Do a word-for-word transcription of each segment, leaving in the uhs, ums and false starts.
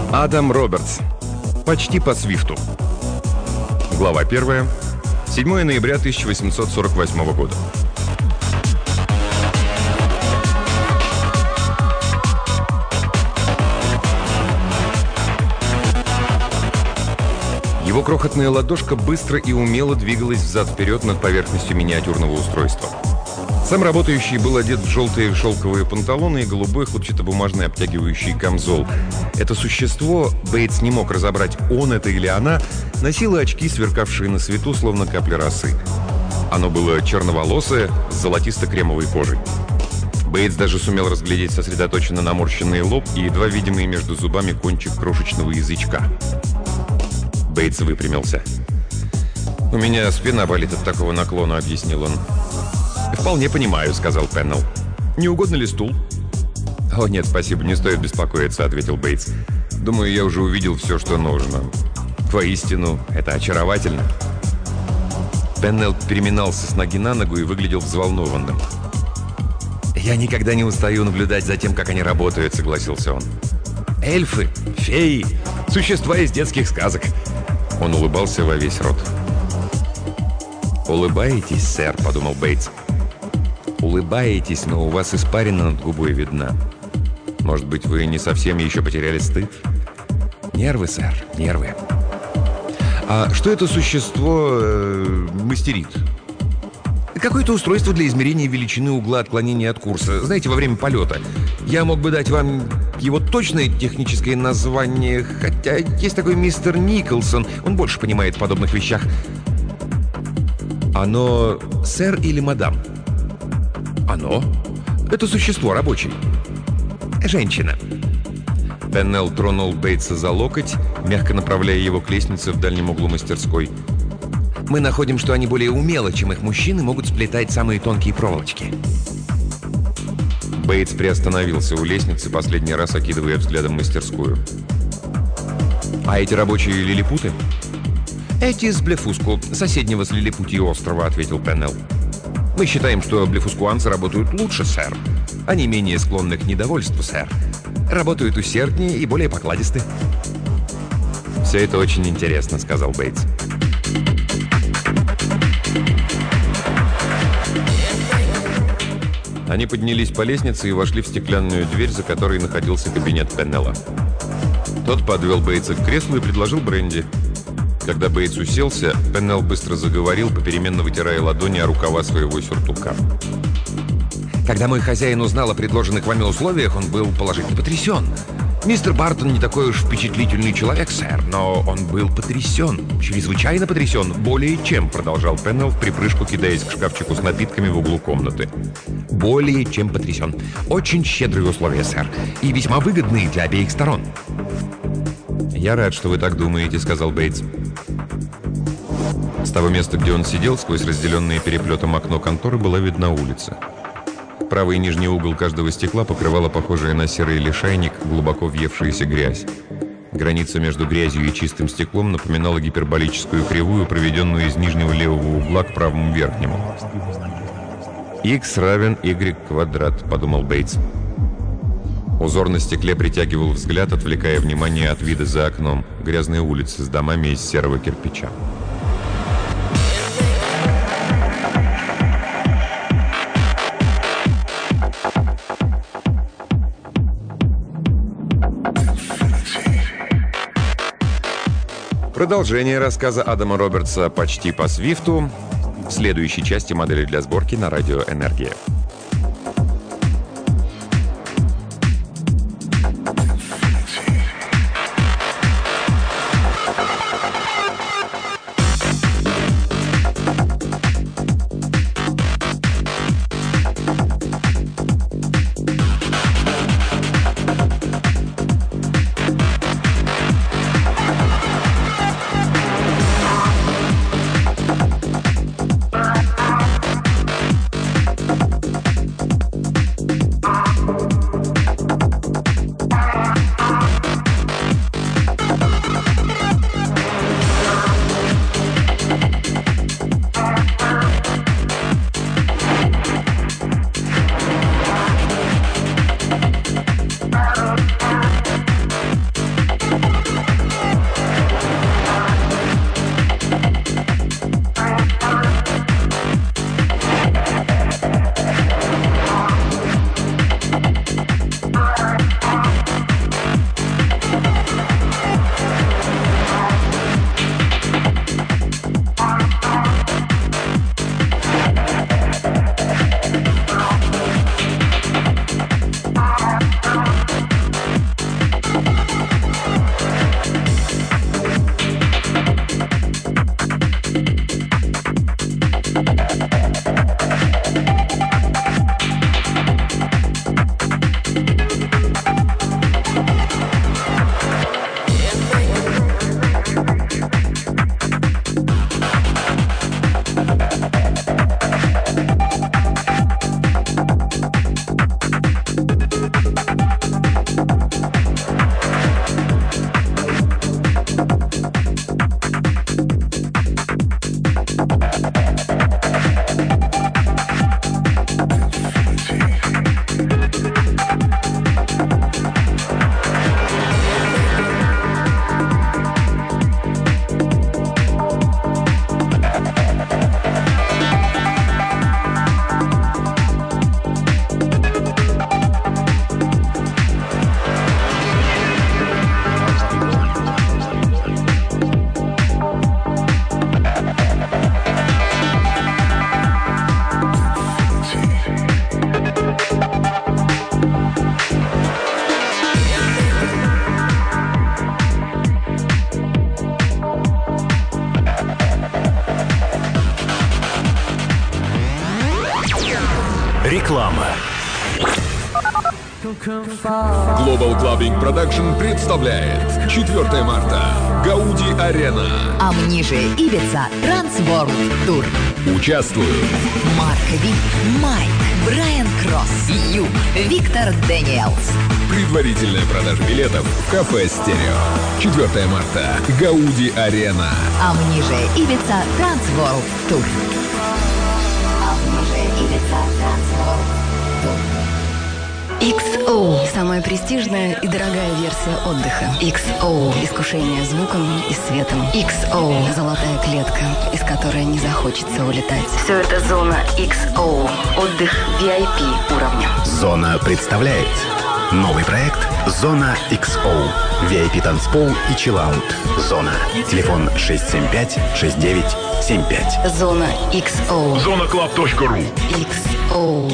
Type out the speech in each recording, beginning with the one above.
Адам Робертс. Почти по свифту. Глава первая. седьмое ноября тысяча восемьсот сорок восьмого года. Его крохотная ладошка быстро и умело двигалась взад-вперед над поверхностью миниатюрного устройства. Сам работающий был одет в желтые шелковые панталоны и голубой хлопчатобумажный обтягивающий камзол. Это существо, Бейтс не мог разобрать, он это или она, носило очки, сверкавшие на свету, словно капли росы. Оно было черноволосое, с золотисто-кремовой кожей. Бейтс даже сумел разглядеть сосредоточенно наморщенный лоб и едва видимый между зубами кончик крошечного язычка. Бейтс выпрямился. «У меня спина болит от такого наклона», — объяснил он. «Вполне понимаю», — сказал Пеннелл. «Не угодно ли стул?» «О, нет, спасибо, не стоит беспокоиться», — ответил Бейтс. «Думаю, я уже увидел все, что нужно. Воистину, это очаровательно». Пеннелл переминался с ноги на ногу и выглядел взволнованным. «Я никогда не устаю наблюдать за тем, как они работают», — согласился он. «Эльфы, феи, существа из детских сказок». Он улыбался во весь рот. «Улыбаетесь, сэр», — подумал Бейтс. «Улыбаетесь, но у вас испарина над губой видна. Может быть, вы не совсем еще потеряли стыд?» «Нервы, сэр, нервы». «А что это существо э, мастерит?» «Какое-то устройство для измерения величины угла отклонения от курса. Знаете, во время полета. Я мог бы дать вам его точное техническое название, хотя есть такой мистер Николсон. Он больше понимает в подобных вещах». «Оно сэр или мадам?» «Оно? Это существо рабочее». «Женщина». Пеннелл тронул Бейтса за локоть, мягко направляя его к лестнице в дальнем углу мастерской. «Мы находим, что они более умело, чем их мужчины, могут сплетать самые тонкие проволочки». Бейтс приостановился у лестницы, последний раз окидывая взглядом мастерскую. «А эти рабочие лилипуты?» «Эти с Блефуску, соседнего с Лилипутии острова», — ответил Пеннелл. «Мы считаем, что блефускуанцы работают лучше, сэр. Они менее склонны к недовольству, сэр. Работают усерднее и более покладисты». «Все это очень интересно», — сказал Бейтс. Они поднялись по лестнице и вошли в стеклянную дверь, за которой находился кабинет Пеннелла. Тот подвел Бейтса к креслу и предложил бренди. Когда Бейтс уселся, Пеннелл быстро заговорил, попеременно вытирая ладони о рукава своего сюртука. «Когда мой хозяин узнал о предложенных вами условиях, он был положительно потрясен. Мистер Бартон не такой уж впечатлительный человек, сэр, но он был потрясен, чрезвычайно потрясен, более чем», — продолжал Пеннелл, в припрыжку кидаясь к шкафчику с напитками в углу комнаты. «Более чем потрясен. Очень щедрые условия, сэр, и весьма выгодные для обеих сторон». «Я рад, что вы так думаете», — сказал Бейтс. С того места, где он сидел, сквозь разделенные переплетом окно конторы, была видна улица. Правый нижний угол каждого стекла покрывала похожая на серый лишайник глубоко въевшаяся грязь. Граница между грязью и чистым стеклом напоминала гиперболическую кривую, проведенную из нижнего левого угла к правому верхнему. «Х равен y квадрат», — подумал Бейтс. Узор на стекле притягивал взгляд, отвлекая внимание от вида за окном, грязной улицы с домами из серого кирпича. Продолжение рассказа Адама Робертса «Почти по свифту» в следующей части «Модели для сборки» на радио «Энергия». Global Clubbing Production представляет четвёртого марта Гауди Арена. Амнижия Ибица Трансворлд Тур. Участвуют Марк Ви, Майк, Брайан Кросс, Ю, Виктор Дэниелс. Предварительная продажа билетов в кафе «Стерео». четвёртого марта Гауди Арена. Амнижия Ибица Трансворлд Тур. Амнижия Ибица Трансворлд Тур. икс о – самая престижная и дорогая версия отдыха. икс о – искушение звуком и светом. икс о – золотая клетка, из которой не захочется улетать. Все это зона икс о. Отдых ви ай пи уровня. Зона представляет новый проект «Зона икс о». ви ай пи танцпол и чиллаут. Зона. Телефон шесть семь пять шесть девять семь пять. Зона икс о. зона клаб точка ру. икс о.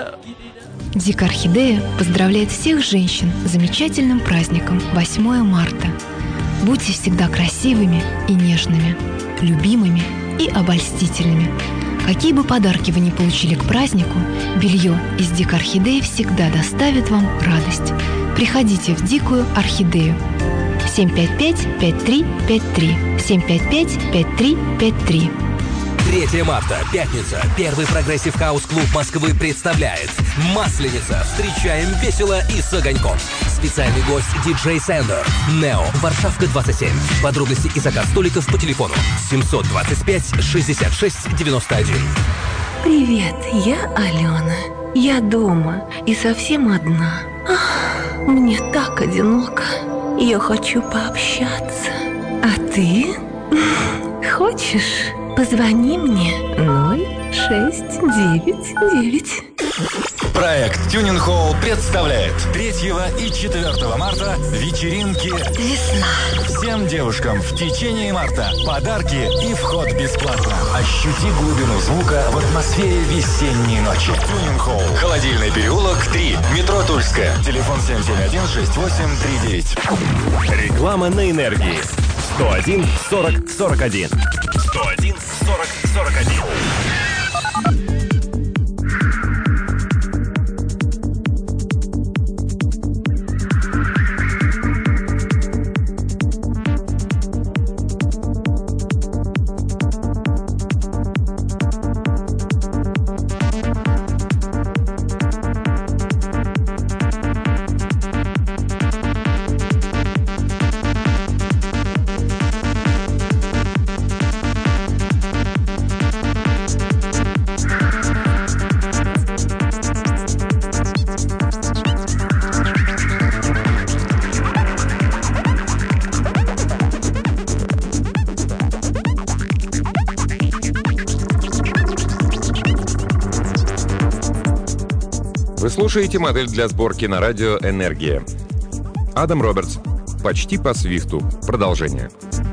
Дикая Орхидея поздравляет всех женщин с замечательным праздником восьмого марта. Будьте всегда красивыми и нежными, любимыми и обольстительными. Какие бы подарки вы ни получили к празднику, белье из Дикой Орхидеи всегда доставит вам радость. Приходите в Дикую Орхидею. семь пять пять пять три пять три. семь пять пять пять три пять три. третьего марта, пятница. Первый прогрессив хаус-клуб Москвы представляет Масленица. Встречаем весело и с огоньком. Специальный гость диджей Сендер. Нео. Варшавка двадцать семь. Подробности и заказ столиков по телефону семьсот двадцать пять шестьдесят шесть девяносто один. Привет, я Алена. Я дома и совсем одна. Ах, мне так одиноко. Я хочу пообщаться. А ты? Хочешь? Позвони мне ноль шесть девять девять. Проект Tuning Hall представляет третьего и четвёртого марта вечеринки Весна. всем девушкам в течение марта. Подарки и вход бесплатно. Ощути глубину звука в атмосфере весенней ночи. Tuning Hall. Холодильный переулок три. Метро Тульская. Телефон семь семь один шесть восемь три девять. Реклама на энергии. сто один сорок сорок один. сто один сорок сорок один. Вы слушаете модель для сборки на радио «Энергия». Адам Робертс. Почти по свифту. Продолжение.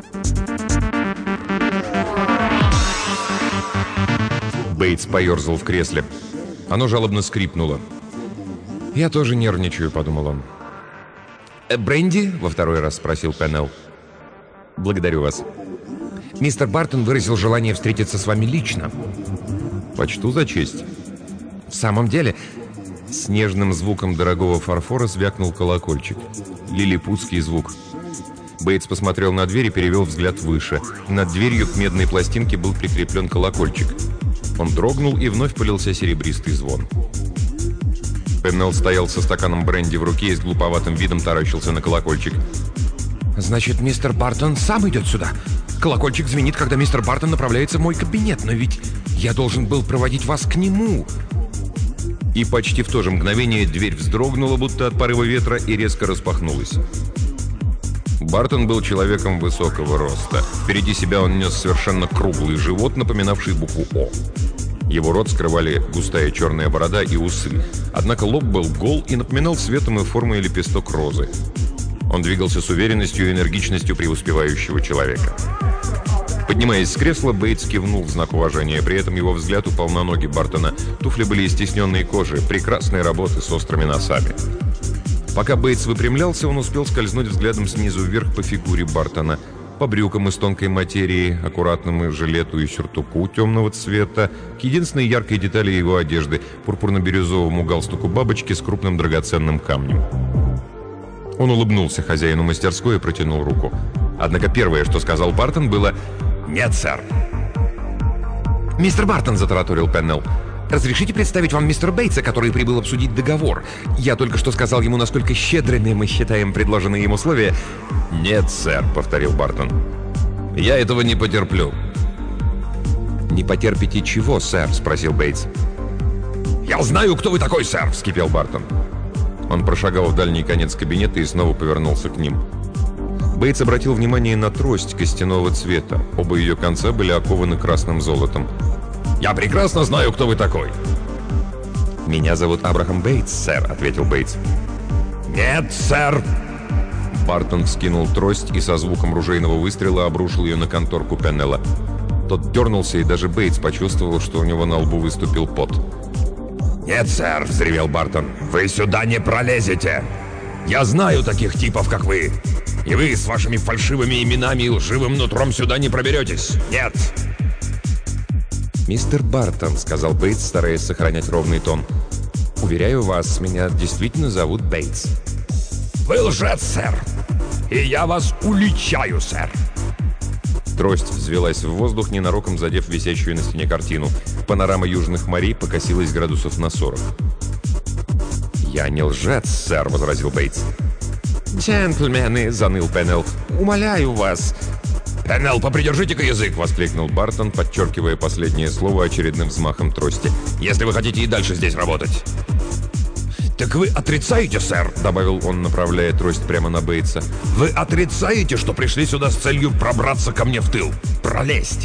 Бейтс поерзал в кресле. Оно жалобно скрипнуло. «Я тоже нервничаю», — подумал он. «Э, «Бренди?» — во второй раз спросил Пеннелл. «Благодарю вас. Мистер Бартон выразил желание встретиться с вами лично». «Почту за честь». «В самом деле...» С нежным звуком дорогого фарфора звякнул колокольчик. Лилипутский звук. Бейтс посмотрел на дверь и перевел взгляд выше. Над дверью к медной пластинке был прикреплен колокольчик. Он дрогнул, и вновь полился серебристый звон. Пеннелл стоял со стаканом бренди в руке и с глуповатым видом таращился на колокольчик. «Значит, мистер Бартон сам идет сюда? Колокольчик звенит, когда мистер Бартон направляется в мой кабинет, но ведь я должен был проводить вас к нему». И почти в то же мгновение дверь вздрогнула, будто от порыва ветра, и резко распахнулась. Бартон был человеком высокого роста. Впереди себя он нес совершенно круглый живот, напоминавший букву «О». Его рот скрывали густая черная борода и усы. Однако лоб был гол и напоминал цветом и формой лепесток розы. Он двигался с уверенностью и энергичностью преуспевающего человека. Поднимаясь с кресла, Бейтс кивнул в знак уважения. При этом его взгляд упал на ноги Бартона. Туфли были из тисненной кожи, прекрасной работы с острыми носами. Пока Бейтс выпрямлялся, он успел скользнуть взглядом снизу вверх по фигуре Бартона. по брюкам из тонкой материи, аккуратному жилету и сюртуку темного цвета, к единственной яркой детали его одежды — пурпурно-бирюзовому галстуку бабочки с крупным драгоценным камнем. Он улыбнулся хозяину мастерской и протянул руку. Однако первое, что сказал Бартон, было «Нет, сэр». «Мистер Бартон», — затараторил Пеннелл, — «разрешите представить вам мистера Бейтса, который прибыл обсудить договор. Я только что сказал ему, насколько щедрыми мы считаем предложенные им условия». «Нет, сэр», — повторил Бартон. «Я этого не потерплю». «Не потерпите чего, сэр?» — спросил Бейтс. «Я знаю, кто вы такой, сэр!» — вскипел Бартон. Он прошагал в дальний конец кабинета и снова повернулся к ним. Бейтс обратил внимание на трость костяного цвета. Оба ее конца были окованы красным золотом. «Я прекрасно знаю, кто вы такой!» «Меня зовут Абрахам Бейтс, сэр», — ответил Бейтс. «Нет, сэр!» Бартон вскинул трость и со звуком ружейного выстрела обрушил ее на конторку Пеннелла. Тот дернулся, и даже Бейтс почувствовал, что у него на лбу выступил пот. «Нет, сэр!» — взревел Бартон. «Вы сюда не пролезете! Я знаю таких типов, как вы! И вы с вашими фальшивыми именами и лживым нутром сюда не проберетесь! Нет!» «Мистер Бартон», — сказал Бейтс, стараясь сохранять ровный тон, — «уверяю вас, меня действительно зовут Бейтс». «Вы лжец, сэр! И я вас уличаю, сэр!» Трость взвелась в воздух, ненароком задев висящую на стене картину. Панорама южных морей покосилась градусов на сорок. «Я не лжец, сэр», — возразил Бейтс. «Джентльмены», — заныл Пеннелл, — «умоляю вас». «Пеннелл, попридержите-ка язык!» — воскликнул Бартон, подчеркивая последнее слово очередным взмахом трости. «Если вы хотите и дальше здесь работать». «Так вы отрицаете, сэр?» — добавил он, направляя трость прямо на Бейтса. «Вы отрицаете, что пришли сюда с целью пробраться ко мне в тыл? Пролезть?»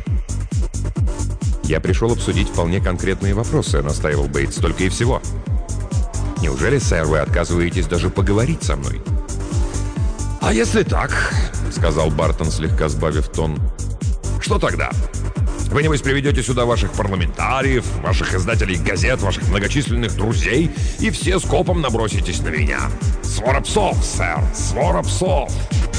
«Я пришел обсудить вполне конкретные вопросы», — настаивал Бейтс, — «только и всего». «Неужели, сэр, вы отказываетесь даже поговорить со мной?» «А если так?» — сказал Бартон, слегка сбавив тон. «Что тогда? Вы, небось, приведете сюда ваших парламентариев, ваших издателей газет, ваших многочисленных друзей, и все скопом наброситесь на меня. Свора псов, сэр, свора псов!»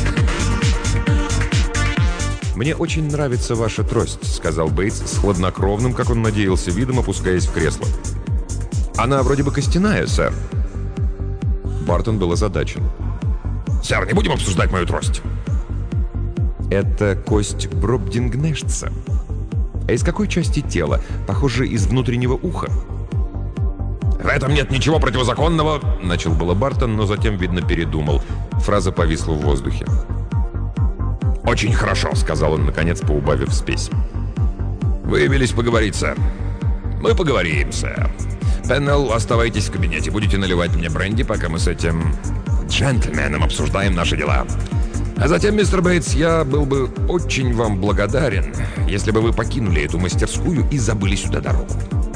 «Мне очень нравится ваша трость», — сказал Бейтс с хладнокровным, как он надеялся, видом, опускаясь в кресло. «Она вроде бы костяная, сэр». Бартон был озадачен. «Сэр, не будем обсуждать мою трость». «Это кость Бробдингнештса. А из какой части тела? Похоже, из внутреннего уха». «В этом нет ничего противозаконного», — начал было Бартон, но затем, видно, передумал. Фраза повисла в воздухе. «Очень хорошо», — сказал он, наконец, поубавив спесь. «Вы явились поговорить, сэр. Мы поговорим, сэр. Пеннелл, оставайтесь в кабинете, будете наливать мне бренди, пока мы с этим джентльменом обсуждаем наши дела. А затем, мистер Бейтс, я был бы очень вам благодарен, если бы вы покинули эту мастерскую и забыли сюда дорогу».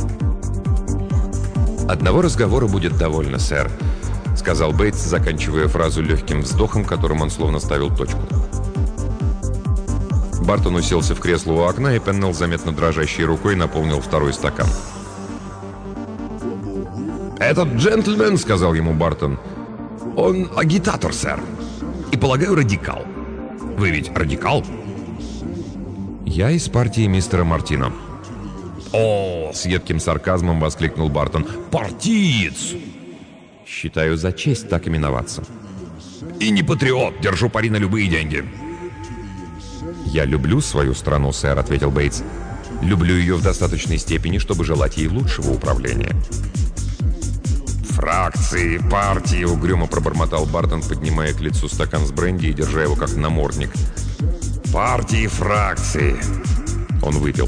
«Одного разговора будет довольно, сэр», — сказал Бейтс, заканчивая фразу легким вздохом, которым он словно ставил точку. Бартон уселся в кресло у окна, и Пеннелл заметно дрожащей рукой наполнил второй стакан. «Этот джентльмен, — сказал ему Бартон, — он агитатор, сэр, и, полагаю, радикал. Вы ведь радикал?» «Я из партии мистера Мартино». «О!» — с едким сарказмом воскликнул Бартон. «Партиец!» «Считаю за честь так именоваться». «И не патриот, держу пари на любые деньги». «Я люблю свою страну, сэр», — ответил Бейтс. «Люблю ее в достаточной степени, чтобы желать ей лучшего управления». «Фракции, партии», — угрюмо пробормотал Бартон, поднимая к лицу стакан с бренди и держа его как намордник. «Партии, фракции». Он выпил.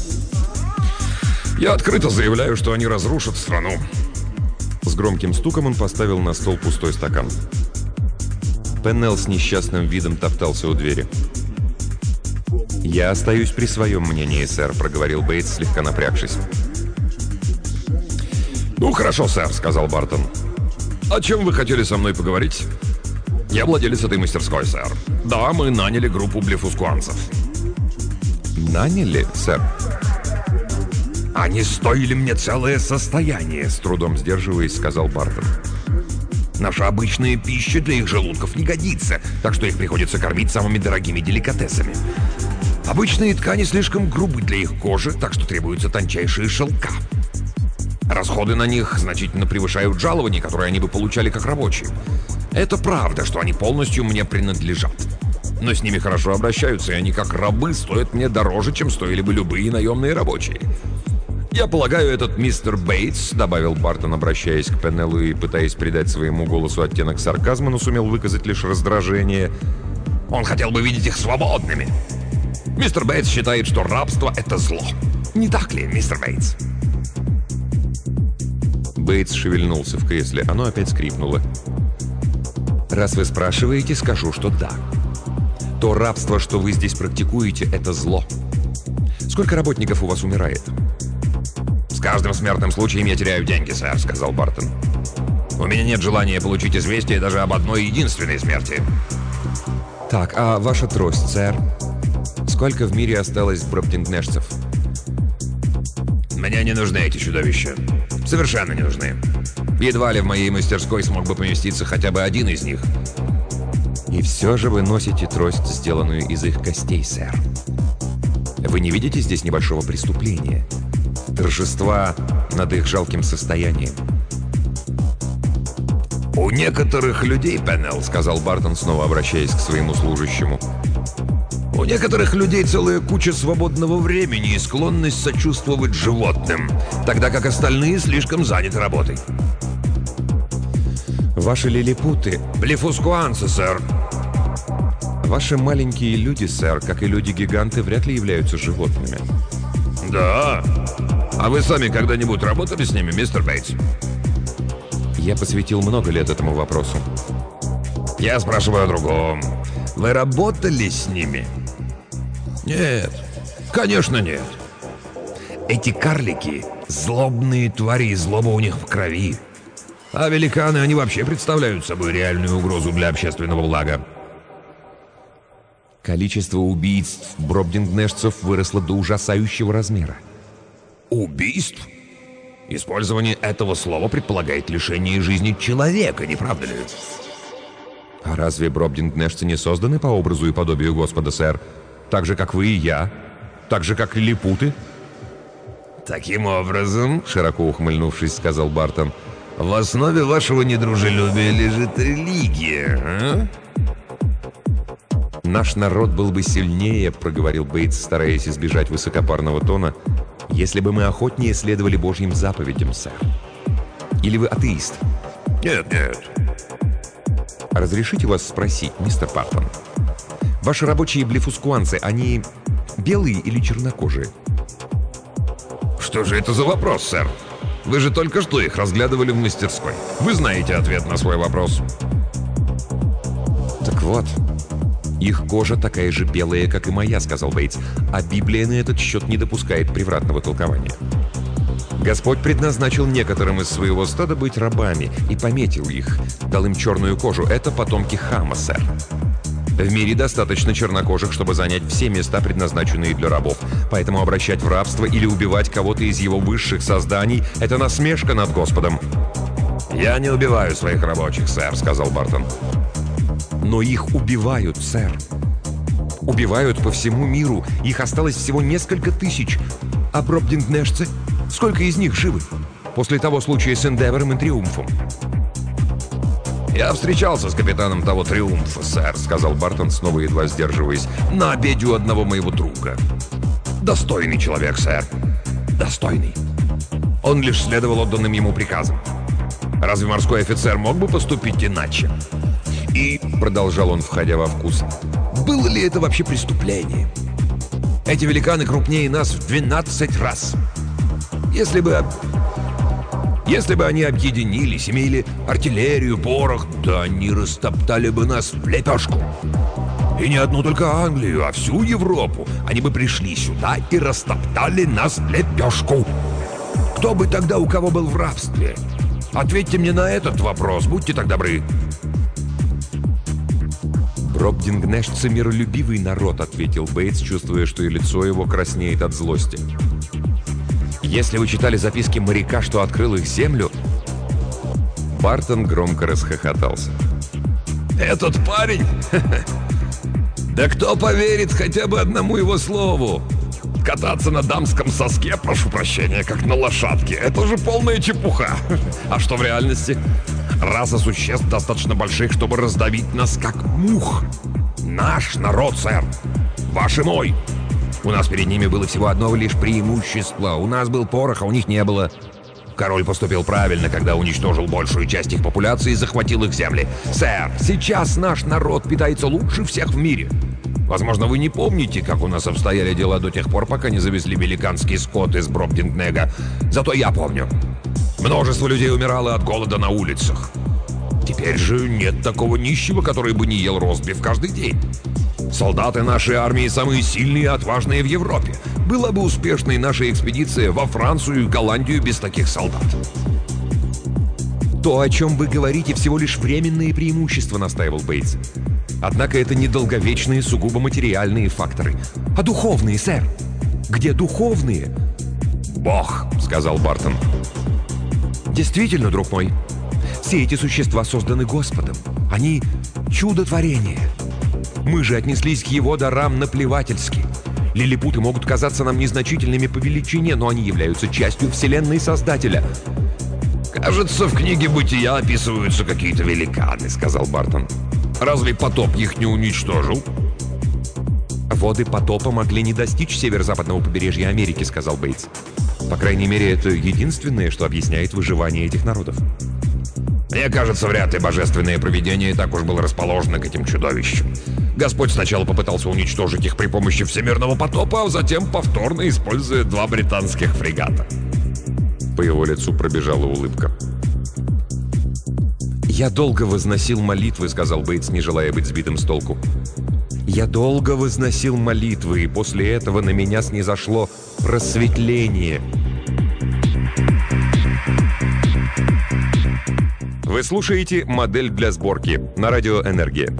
«Я открыто заявляю, что они разрушат страну». С громким стуком он поставил на стол пустой стакан. Пеннелл с несчастным видом топтался у двери. «Я остаюсь при своем мнении, сэр», — проговорил Бейтс, слегка напрягшись. «Ну, хорошо, сэр», — сказал Бартон. «О чем вы хотели со мной поговорить?» «Я владелец этой мастерской, сэр. Да, мы наняли группу блефускуанцев». «Наняли, сэр?» «Они стоили мне целое состояние», — с трудом сдерживаясь, сказал Бартон. Наша обычная пища для их желудков не годится, так что их приходится кормить самыми дорогими деликатесами. Обычные ткани слишком грубы для их кожи, так что требуются тончайшие шелка. Расходы на них значительно превышают жалования, которые они бы получали как рабочие. Это правда, что они полностью мне принадлежат. Но с ними хорошо обращаются, и они как рабы стоят мне дороже, чем стоили бы любые наемные рабочие. «Я полагаю, этот мистер Бейтс», — добавил Бартон, обращаясь к Пенеллу и пытаясь придать своему голосу оттенок сарказма, но сумел выказать лишь раздражение. «Он хотел бы видеть их свободными. Мистер Бейтс считает, что рабство — это зло. Не так ли, мистер Бейтс?» Бейтс шевельнулся в кресле. Оно опять скрипнуло. «Раз вы спрашиваете, скажу, что да. То рабство, что вы здесь практикуете, это зло. Сколько работников у вас умирает?» «С каждым смертным случаем я теряю деньги, сэр», — сказал Бартон. «У меня нет желания получить известие даже об одной единственной смерти». «Так, а ваша трость, сэр? Сколько в мире осталось бробдингнешцев?» «Мне не нужны эти чудовища. Совершенно не нужны. Едва ли в моей мастерской смог бы поместиться хотя бы один из них». «И все же вы носите трость, сделанную из их костей, сэр. Вы не видите здесь небольшого преступления? Торжества над их жалким состоянием?» «У некоторых людей, Пеннелл, — сказал Бартон, снова обращаясь к своему служащему, — у некоторых людей целая куча свободного времени и склонность сочувствовать животным, тогда как остальные слишком заняты работой». «Ваши лилипуты...» «Блефускуанцы, сэр». «Ваши маленькие люди, сэр, как и люди-гиганты, вряд ли являются животными». «Да? А вы сами когда-нибудь работали с ними, мистер Бейтс?» «Я посвятил много лет этому вопросу». «Я спрашиваю о другом. Вы работали с ними?» «Нет, конечно нет. Эти карлики — злобные твари, и злоба у них в крови. А великаны, они вообще представляют собой реальную угрозу для общественного блага». Количество убийств бробдингнешцев выросло до ужасающего размера. «Убийств? Использование этого слова предполагает лишение жизни человека, не правда ли?» «А разве бробдингнешцы не созданы по образу и подобию Господа, сэр? Так же, как вы и я? Так же, как лилипуты?» «Таким образом, — широко ухмыльнувшись, сказал Бартон, — в основе вашего недружелюбия лежит религия, а?» «Наш народ был бы сильнее, — проговорил Бейтс, стараясь избежать высокопарного тона, — если бы мы охотнее следовали Божьим заповедям, сэр. Или вы атеист?» «Нет, нет». «Разрешите вас спросить, мистер Бартон, ваши рабочие блефускуанцы, они белые или чернокожие?» «Что же это за вопрос, сэр? Вы же только что их разглядывали в мастерской. Вы знаете ответ на свой вопрос». «Так вот, их кожа такая же белая, как и моя, — сказал Бейтс, — а Библия на этот счет не допускает превратного толкования. Господь предназначил некоторым из своего стада быть рабами и пометил их, дал им черную кожу. Это потомки Хама, сэр. В мире достаточно чернокожих, чтобы занять все места, предназначенные для рабов. Поэтому обращать в рабство или убивать кого-то из его высших созданий — это насмешка над Господом». «Я не убиваю своих рабочих, сэр», — сказал Бартон. «Но их убивают, сэр. Убивают по всему миру. Их осталось всего несколько тысяч. А бробдингнешцы? Сколько из них живы? После того случая с Эндевором и Триумфом?» «Я встречался с капитаном того Триумфа, сэр», — сказал Бартон, снова едва сдерживаясь, — «на обеде у одного моего друга. Достойный человек, сэр. Достойный. Он лишь следовал отданным ему приказам. Разве морской офицер мог бы поступить иначе? И, — продолжал он, входя во вкус, — было ли это вообще преступление? Эти великаны крупнее нас в двенадцать раз. Если бы... Если бы они объединились, имели артиллерию, порох, да они растоптали бы нас в лепешку. И не одну только Англию, а всю Европу. Они бы пришли сюда и растоптали нас в лепешку. Кто бы тогда у кого был в рабстве? Ответьте мне на этот вопрос, будьте так добры». «Бробдингнешцы — миролюбивый народ», — ответил Бейтс, чувствуя, что и лицо его краснеет от злости. «Если вы читали записки моряка, что открыл их землю...» Бартон громко расхохотался. «Этот парень? Да кто поверит хотя бы одному его слову? Кататься на дамском соске, прошу прощения, как на лошадке, это же полная чепуха. А что в реальности? Раса существ достаточно больших, чтобы раздавить нас как мух. Наш народ, сэр. Ваш и мой. У нас перед ними было всего одно лишь преимущество. У нас был порох, а у них не было. Король поступил правильно, когда уничтожил большую часть их популяции и захватил их земли. Сэр, сейчас наш народ питается лучше всех в мире. Возможно, вы не помните, как у нас обстояли дела до тех пор, пока не завезли великанский скот из Бробдингнега. Зато я помню. Множество людей умирало от голода на улицах. Теперь же нет такого нищего, который бы не ел ростбиф каждый день. Солдаты нашей армии самые сильные и отважные в Европе. Была бы успешной наша экспедиция во Францию и Голландию без таких солдат. То, о чем вы говорите, всего лишь временные преимущества, настаивал Бейтс. Однако это не долговечные, сугубо материальные факторы, а духовные, сэр. Где духовные? Бог, сказал Бартон. Действительно, друг мой, все эти существа созданы Господом. Они чудотворение. Мы же отнеслись к его дарам наплевательски. Лилипуты могут казаться нам незначительными по величине, но они являются частью вселенной Создателя. «Кажется, в книге «Бытия» описываются какие-то великаны», — сказал Бартон. «Разве потоп их не уничтожил?» «Воды потопа могли не достичь северо-западного побережья Америки», — сказал Бейтс. «По крайней мере, это единственное, что объясняет выживание этих народов». «Мне кажется, вряд ли божественное провидение так уж было расположено к этим чудовищам. Господь сначала попытался уничтожить их при помощи всемирного потопа, а затем повторно используя два британских фрегата». По его лицу пробежала улыбка. «Я долго возносил молитвы», — сказал Бейтс, не желая быть сбитым с толку. «Я долго возносил молитвы, и после этого на меня снизошло просветление». Вы слушаете «Модель для сборки» на радио «Энергия».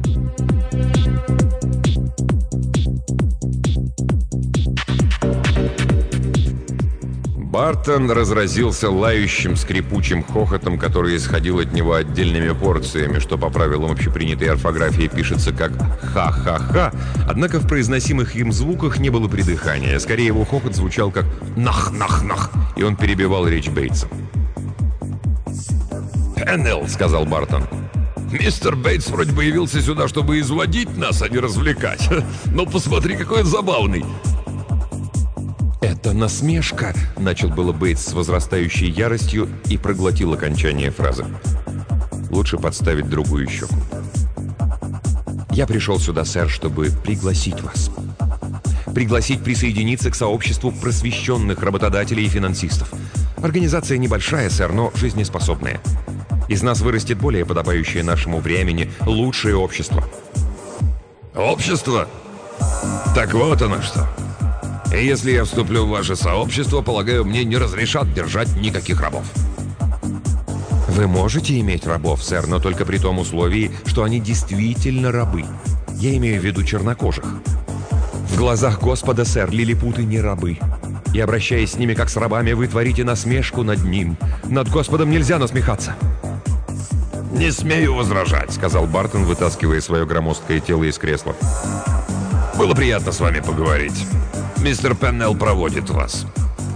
Бартон разразился лающим скрипучим хохотом, который исходил от него отдельными порциями, что по правилам общепринятой орфографии пишется как «ха-ха-ха», однако в произносимых им звуках не было придыхания. Скорее, его хохот звучал как «нах-нах-нах», и он перебивал речь Бейтса. «Пеннелл», — сказал Бартон. «Мистер Бейтс вроде бы явился сюда, чтобы изводить нас, а не развлекать. Но посмотри, какой он забавный». «Это насмешка», — начал было Бейтс с возрастающей яростью и проглотил окончание фразы. «Лучше подставить другую щеку. Я пришел сюда, сэр, чтобы пригласить вас. Пригласить присоединиться к сообществу просвещенных работодателей и финансистов. Организация небольшая, сэр, но жизнеспособная. Из нас вырастет более подобающее нашему времени лучшее общество». «Общество? Так вот оно что. И если я вступлю в ваше сообщество, полагаю, мне не разрешат держать никаких рабов». «Вы можете иметь рабов, сэр, но только при том условии, что они действительно рабы. Я имею в виду чернокожих. В глазах Господа, сэр, лилипуты не рабы. И обращаясь с ними как с рабами, вы творите насмешку над ним. Над Господом нельзя насмехаться». «Не смею возражать», — сказал Бартон, вытаскивая свое громоздкое тело из кресла. «Было приятно с вами поговорить. Мистер Пеннелл проводит вас».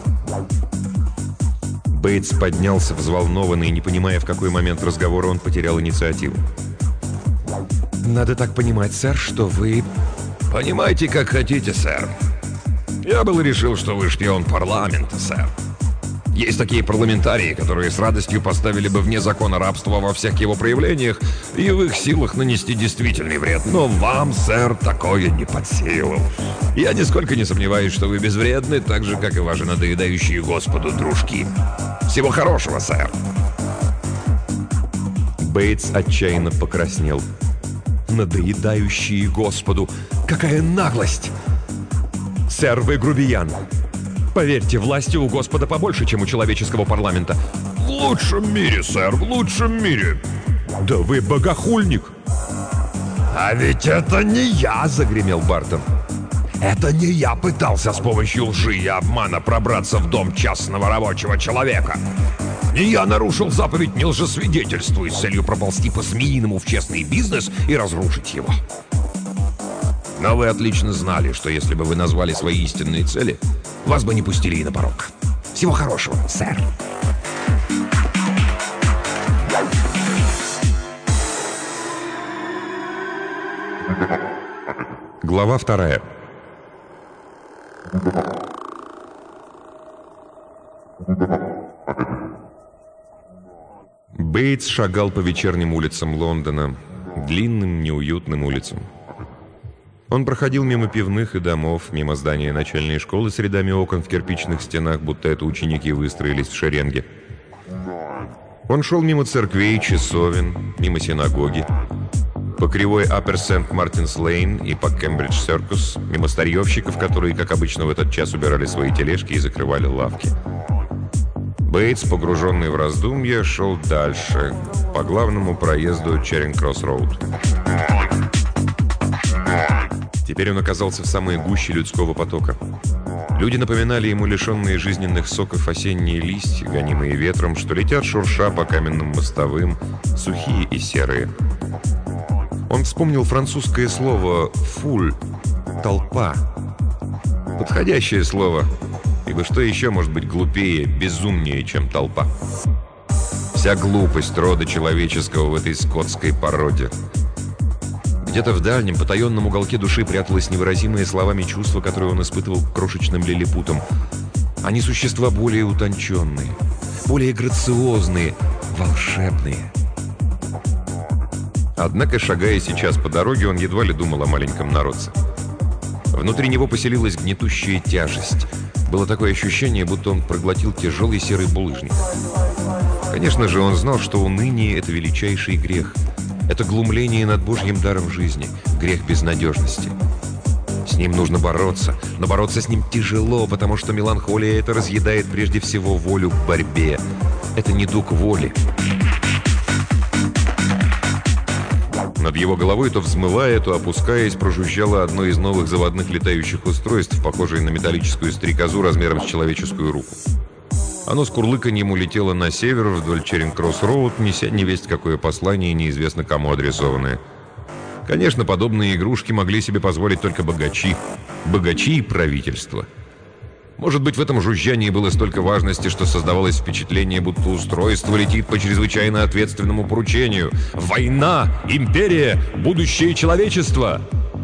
Бейтс поднялся взволнованный, не понимая, в какой момент разговора он потерял инициативу. «Надо так понимать, сэр, что вы...» «Понимаете, как хотите, сэр. Я был решил, что вы шпион парламента, сэр. Есть такие парламентарии, которые с радостью поставили бы вне закона рабство во всех его проявлениях, и в их силах нанести действительный вред. Но вам, сэр, такое не под силу. Я нисколько не сомневаюсь, что вы безвредны, так же, как и ваши надоедающие Господу дружки. Всего хорошего, сэр». Бейтс отчаянно покраснел. «Надоедающие Господу! Какая наглость! Сэр, вы грубиян! Поверьте, власти у Господа побольше, чем у человеческого парламента». «В лучшем мире, сэр, в лучшем мире». «Да вы богохульник!» «А ведь это не я!» — загремел Бартон. «Это не я пытался с помощью лжи и обмана пробраться в дом частного рабочего человека. Не я нарушил заповедь «не лжесвидетельствуй» с целью проползти по-змеиному в честный бизнес и разрушить его. Но вы отлично знали, что если бы вы назвали свои истинные цели, вас бы не пустили и на порог. Всего хорошего, сэр. Глава вторая. Бейтс шагал по вечерним улицам Лондона, длинным, неуютным улицам. Он проходил мимо пивных и домов, мимо здания начальной школы с рядами окон в кирпичных стенах, будто это ученики выстроились в шеренге. Он шел мимо церквей, часовен, мимо синагоги, по кривой Upper Saint Martin's Lane и по Cambridge Circus, мимо старьевщиков, которые, как обычно, в этот час убирали свои тележки и закрывали лавки. Бейтс, погруженный в раздумья, шел дальше, по главному проезду Черинг-Кросс-Роуд. Теперь он оказался в самой гуще людского потока. Люди напоминали ему лишенные жизненных соков осенние листья, гонимые ветром, что летят шурша по каменным мостовым, сухие и серые. Он вспомнил французское слово «фуль» — «толпа». Подходящее слово, ибо что еще может быть глупее, безумнее, чем толпа? Вся глупость рода человеческого в этой скотской породе. Где-то в дальнем, потаенном уголке души пряталось невыразимое словами чувство, которое он испытывал к крошечным лилипутам. Они существа более утонченные, более грациозные, волшебные. Однако, шагая сейчас по дороге, он едва ли думал о маленьком народце. Внутри него поселилась гнетущая тяжесть. Было такое ощущение, будто он проглотил тяжелый серый булыжник. Конечно же, он знал, что уныние — это величайший грех. Это глумление над Божьим даром жизни, грех безнадежности. С ним нужно бороться, но бороться с ним тяжело, потому что меланхолия это разъедает прежде всего волю к борьбе. Это недуг воли. Над его головой, то взмывая, то опускаясь, прожужжало одно из новых заводных летающих устройств, похожее на металлическую стрекозу размером с человеческую руку. Оно с курлыканьем улетело на север, вдоль Черинг-Кросс-Роуд, неся невесть какое послание, неизвестно кому адресованное. Конечно, подобные игрушки могли себе позволить только богачи. Богачи и правительство. Может быть, в этом жужжании было столько важности, что создавалось впечатление, будто устройство летит по чрезвычайно ответственному поручению. Война! Империя! Будущее человечества!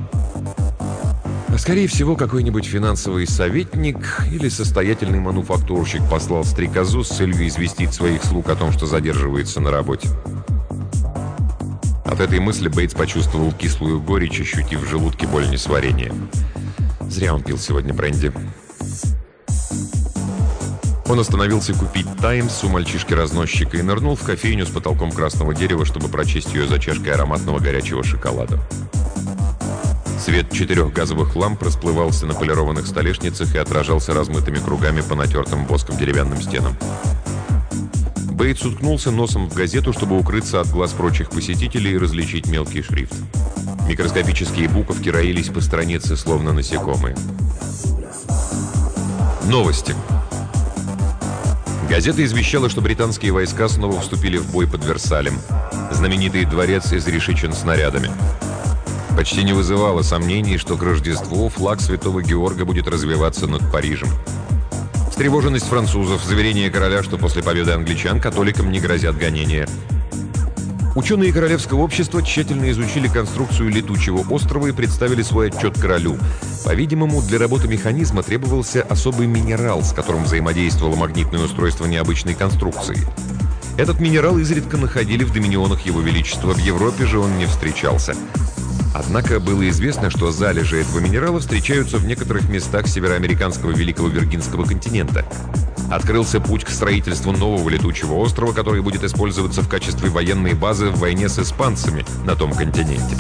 А скорее всего, какой-нибудь финансовый советник или состоятельный мануфактурщик послал стрекозу с целью известить своих слуг о том, что задерживается на работе. От этой мысли Бейтс почувствовал кислую горечь, ощутив в желудке боль несварения. Зря он пил сегодня бренди. Он остановился купить «Таймс» у мальчишки-разносчика и нырнул в кофейню с потолком красного дерева, чтобы прочесть ее за чашкой ароматного горячего шоколада. Свет четырех газовых ламп расплывался на полированных столешницах и отражался размытыми кругами по натертым воском деревянным стенам. Бейтс уткнулся носом в газету, чтобы укрыться от глаз прочих посетителей и различить мелкий шрифт. Микроскопические буковки роились по странице, словно насекомые. Новости. Газета извещала, что британские войска снова вступили в бой под Версалем. Знаменитый дворец изрешечен снарядами. Почти не вызывало сомнений, что к Рождеству флаг Святого Георга будет развиваться над Парижем. Встревоженность французов, заверение короля, что после победы англичан католикам не грозят гонения. Ученые Королевского общества тщательно изучили конструкцию летучего острова и представили свой отчет королю. По-видимому, для работы механизма требовался особый минерал, с которым взаимодействовало магнитное устройство необычной конструкции. Этот минерал изредка находили в доминионах Его Величества, в Европе же он не встречался. Однако было известно, что залежи этого минерала встречаются в некоторых местах североамериканского Великого Виргинского континента. Открылся путь к строительству нового летучего острова, который будет использоваться в качестве военной базы в войне с испанцами на том континенте.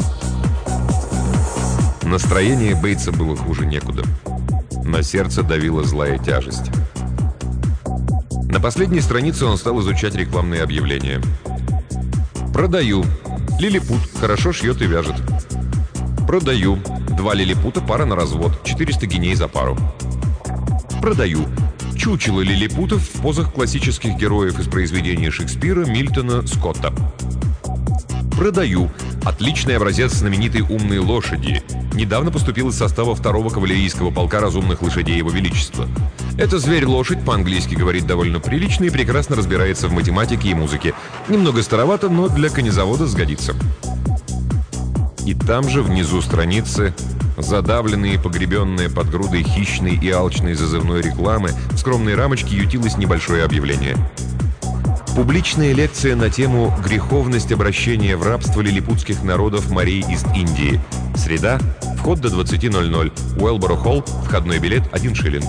Настроение Бейтса было хуже некуда. На сердце давила злая тяжесть. На последней странице он стал изучать рекламные объявления. «Продаю. Лилипут. Хорошо шьет и вяжет. Продаю. Два лилипута, пара на развод. четыреста гиней за пару. Продаю. Чучело лилипутов в позах классических героев из произведения Шекспира Мильтона Скотта. Продаю. Отличный образец знаменитой умной лошади. Недавно поступил из состава второго кавалерийского полка разумных лошадей Его Величества. Это зверь-лошадь, по-английски говорит довольно прилично и прекрасно разбирается в математике и музыке. Немного старовато, но для конезавода сгодится. И там же внизу страницы, задавленные и погребенные под грудой хищной и алчной зазывной рекламы, в скромной рамочке ютилось небольшое объявление. Публичная лекция на тему «Греховность обращения в рабство лилипутских народов морей Ист-Индии». Среда. Вход до двадцати ноль-ноль. Уэлборо-холл. Входной билет один шиллинг.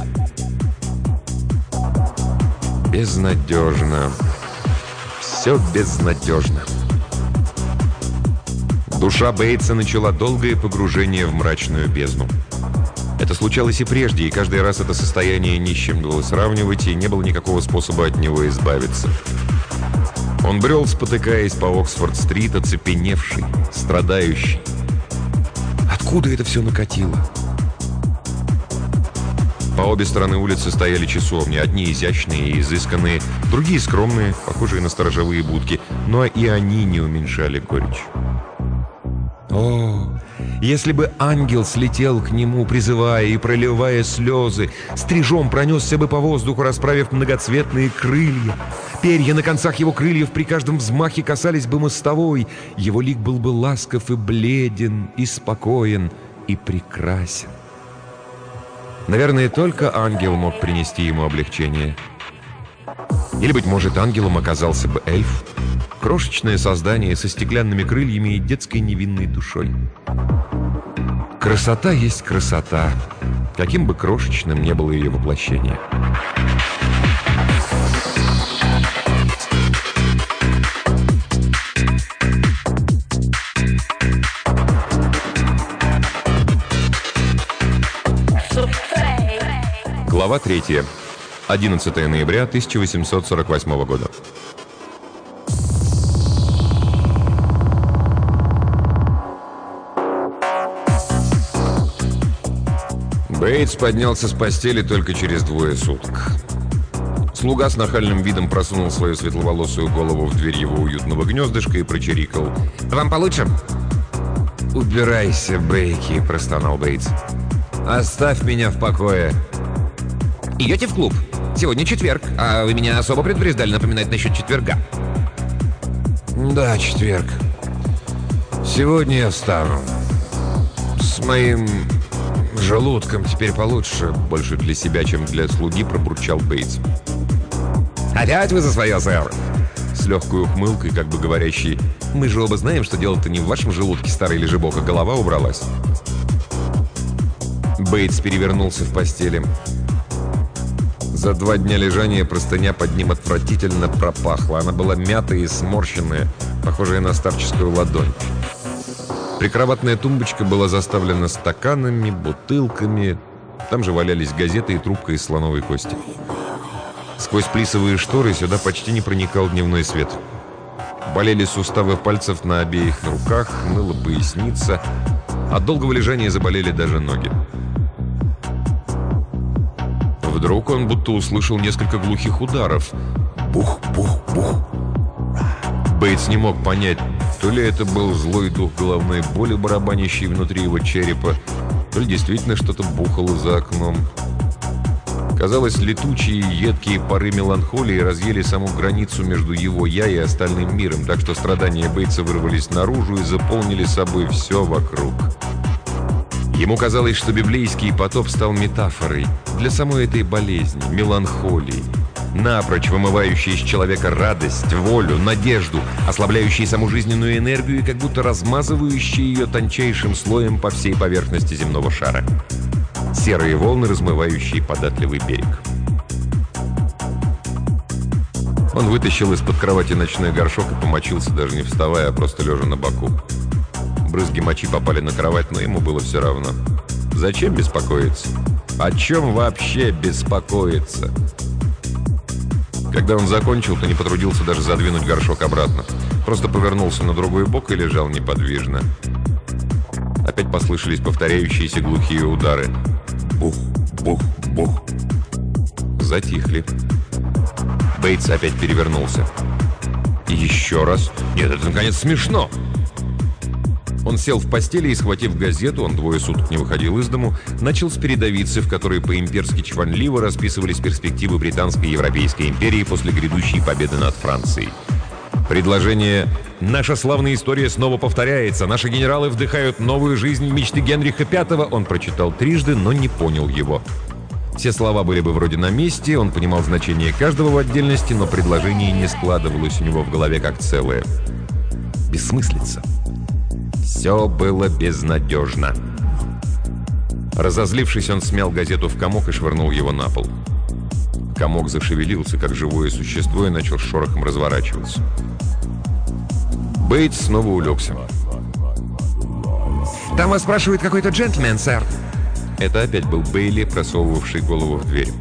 Безнадежно. Все безнадежно. Душа Бейтса начала долгое погружение в мрачную бездну. Это случалось и прежде, и каждый раз это состояние ни с чем было сравнивать, и не было никакого способа от него избавиться. Он брел, спотыкаясь по Оксфорд-стрит, оцепеневший, страдающий. Откуда это все накатило? По обе стороны улицы стояли часовни, одни изящные и изысканные, другие скромные, похожие на сторожевые будки, но и они не уменьшали горечь. О, если бы ангел слетел к нему, призывая и проливая слезы, стрижом пронесся бы по воздуху, расправив многоцветные крылья. Перья на концах его крыльев при каждом взмахе касались бы мостовой. Его лик был бы ласков и бледен, и спокоен, и прекрасен. Наверное, только ангел мог принести ему облегчение. Или, быть может, ангелом оказался бы эльф. Крошечное создание со стеклянными крыльями и детской невинной душой. Красота есть красота, каким бы крошечным ни было ее воплощение. Глава третья. одиннадцатое ноября тысяча восемьсот сорок восьмого года. Бейтс поднялся с постели только через двое суток. Слуга с нахальным видом просунул свою светловолосую голову в дверь его уютного гнездышка и прочирикал: «Вам получше?» «Убирайся, Бейки», — простонал Бейтс. «Оставь меня в покое». «Идете в клуб? Сегодня четверг, а вы меня особо предупреждали напоминать насчет четверга». «Да, четверг. Сегодня я встану. С моим желудком теперь получше», — больше для себя, чем для слуги, пробурчал Бейтс. «Опять вы за свое, сэр?» С легкой ухмылкой, как бы говорящей: «Мы же оба знаем, что дело-то не в вашем желудке, старый лежебок, а голова убралась». Бейтс перевернулся в постели. За два дня лежания простыня под ним отвратительно пропахла. Она была мятая и сморщенная, похожая на старческую ладонь. Прикроватная тумбочка была заставлена стаканами, бутылками. Там же валялись газеты и трубка из слоновой кости. Сквозь плисовые шторы сюда почти не проникал дневной свет. Болели суставы пальцев на обеих руках, ныла поясница. От долгого лежания заболели даже ноги. Вдруг он будто услышал несколько глухих ударов. Бух-бух-бух. Бейтс не мог понять, то ли это был злой дух головной боли, барабанящий внутри его черепа, то ли действительно что-то бухало за окном. Казалось, летучие едкие пары меланхолии разъели саму границу между его «я» и остальным миром, так что страдания Бейтса вырвались наружу и заполнили собой все вокруг. Ему казалось, что библейский потоп стал метафорой для самой этой болезни, меланхолии, напрочь вымывающей из человека радость, волю, надежду, ослабляющей саму жизненную энергию и как будто размазывающей ее тончайшим слоем по всей поверхности земного шара. Серые волны, размывающие податливый берег. Он вытащил из-под кровати ночной горшок и помочился, даже не вставая, а просто лежа на боку. Брызги мочи попали на кровать, но ему было все равно. Зачем беспокоиться? О чем вообще беспокоиться? Когда он закончил, то не потрудился даже задвинуть горшок обратно. Просто повернулся на другой бок и лежал неподвижно. Опять послышались повторяющиеся глухие удары. Бух, бух, бух. затихли. Бейтс опять перевернулся. И еще раз. Нет, это, наконец, смешно. Он сел в постели и, схватив газету, он двое суток не выходил из дому, начал с передовицы, в которой по-имперски чванливо расписывались перспективы Британской и Европейской империи после грядущей победы над Францией. Предложение «Наша славная история снова повторяется, наши генералы вдыхают новую жизнь в мечты Генриха Пятого» он прочитал трижды, но не понял его. Все слова были бы вроде на месте, он понимал значение каждого в отдельности, но предложение не складывалось у него в голове как целое. Бессмыслица. Все было безнадежно. Разозлившись, он смял газету в комок и швырнул его на пол. Комок зашевелился, как живое существо, и начал шорохом разворачиваться. Бейтс снова улегся. «Там вас спрашивает какой-то джентльмен, сэр». Это опять был Бейли, просовывавший голову в дверь.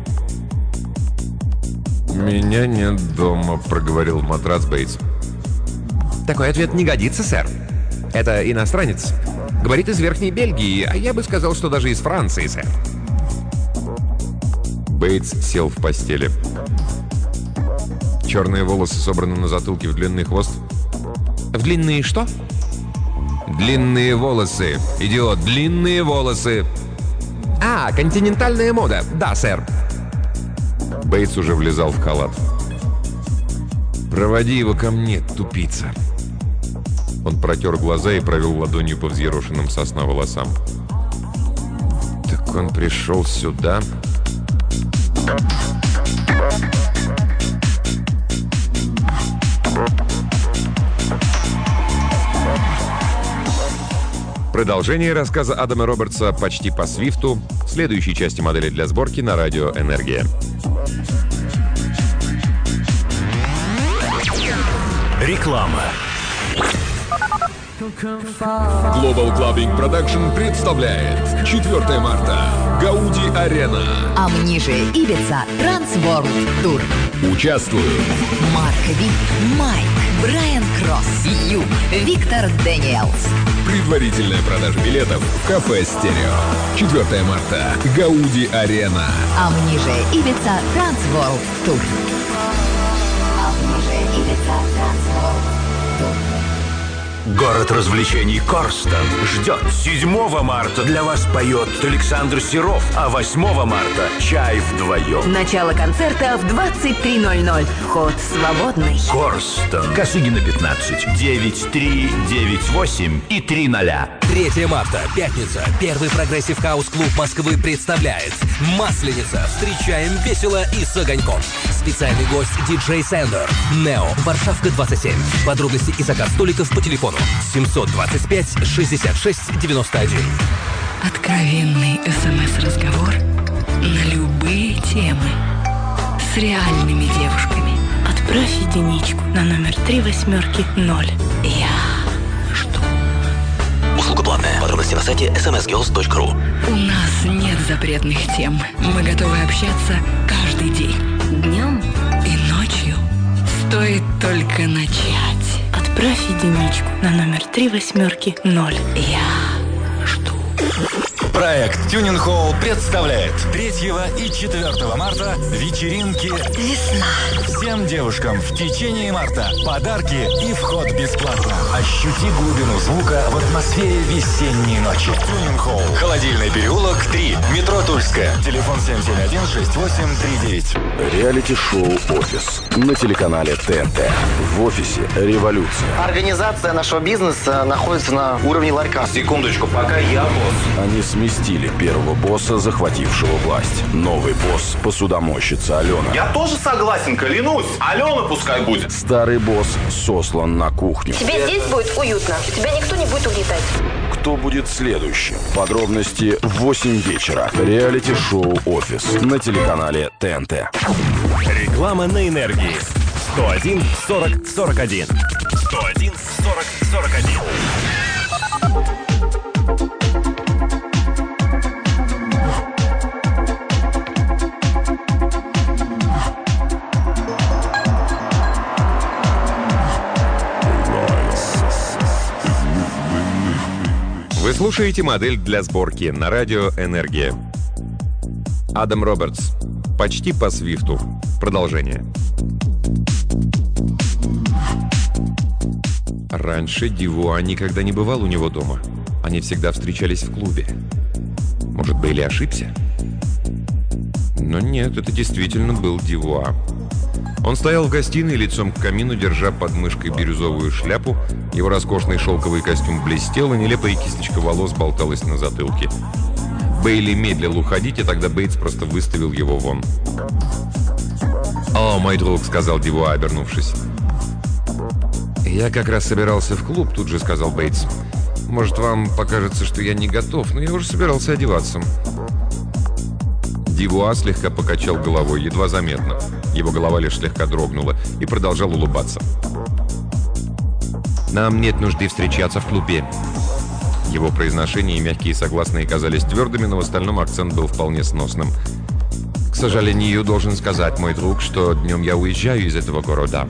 «Меня нет дома», — проговорил в матрас Бейтс. «Такой ответ не годится, сэр. Это иностранец. Говорит из Верхней Бельгии, а я бы сказал, что даже из Франции, сэр». Бейтс сел в постели. Черные волосы собраны на затылке в длинный хвост. «В длинные что?» «Длинные волосы. Идиот, длинные волосы». «А, континентальная мода. Да, сэр». Бейтс уже влезал в халат. «Проводи его ко мне, тупица». Он протер глаза и провел ладонью по взъерошенным со сна волосам. «Так он пришел сюда?» Продолжение рассказа Адама Робертса «Почти по Свифту» в следующей части модели для сборки на радио «Энергия». Реклама. Global Clubbing Production представляет четвёртого марта Гауди Арена. Амниже Ибица Трансворлд Тур. Участвуют Марк Ви, Майк, Брайан Кросс, Ю, Виктор Дэниелс. Предварительная продажа билетов в кафе «Стерео». четвёртого марта Гауди Арена. Амниже Ибица Трансворлд Тур. Амниже Ибица Трансворлд Тур. Город развлечений Корстон ждет. седьмого марта для вас поет Александр Серов, а восьмого марта чай вдвоем. Начало концерта в двадцать три ноль ноль. Вход свободный. Корстон. Косыгина пятнадцать. девять три девять восемь и три ноля. третьего марта, пятница. Первый прогрессив хаус-клуб Москвы представляет Масленица. Встречаем весело и с огоньком. Специальный гость диджей Сендер. Нео. Варшавка двадцать семь. Подробности и заказ столиков по телефону семьсот двадцать пять шестьдесят шесть девяносто один. Откровенный СМС-разговор на любые темы с реальными девушками. Отправь единичку на номер три восьмерки ноль. Я жду. Услуга платная. Подробности на сайте эс эм эс герлс точка ру. У нас нет запретных тем. Мы готовы общаться каждый день. Днем и ночью. Стоит только начать. Отправь единичку на номер три восьмерки ноль. Я жду. Проект Tuning Hall представляет третьего и четвёртого марта вечеринки Весна. Всем девушкам в течение марта подарки и вход бесплатно. Ощути глубину звука в атмосфере весенней ночи. Tuning Hall. Холодильный переулок три. Метро Тульская. Телефон семь семь один шесть восемь три девять. Реалити-шоу «Офис» на телеканале ТНТ. В офисе революция. Организация нашего бизнеса находится на уровне ларька. Секундочку, пока я босс. Они сместили первого босса, захватившего власть. Новый босс – посудомойщица Алена. Я тоже согласен, клянусь. Алена пускай будет. Старый босс сослан на кухню. Тебе здесь будет уютно. Тебя никто не будет угнетать. Кто будет следующим? Подробности в восемь вечера. Реалити-шоу «Офис» на телеканале ТНТ. Реклама на энергии. сто один сорок сорок один. сто один сорок сорок один. Вы слушаете модель для сборки на радио «Энергия». Адам Робертс. Почти по свифту. Продолжение. Раньше Дивуа никогда не бывал у него дома. Они всегда встречались в клубе. Может, Бейли ошибся? Но нет, это действительно был Дивуа. Он стоял в гостиной лицом к камину, держа под мышкой бирюзовую шляпу. Его роскошный шелковый костюм блестел, и нелепая кисточка волос болталась на затылке. Бейли медлил уходить, и тогда Бейтс просто выставил его вон. «О, мой друг», — сказал Дивуа, обернувшись. «Я как раз собирался в клуб», — тут же сказал Бейтс. «Может, вам покажется, что я не готов, но я уже собирался одеваться». Дивуа слегка покачал головой, едва заметно. Его голова лишь слегка дрогнула, и продолжал улыбаться. «Нам нет нужды встречаться в клубе». Его произношение и мягкие согласные казались твердыми, но в остальном акцент был вполне сносным. «К сожалению, должен сказать, мой друг, что днем я уезжаю из этого города».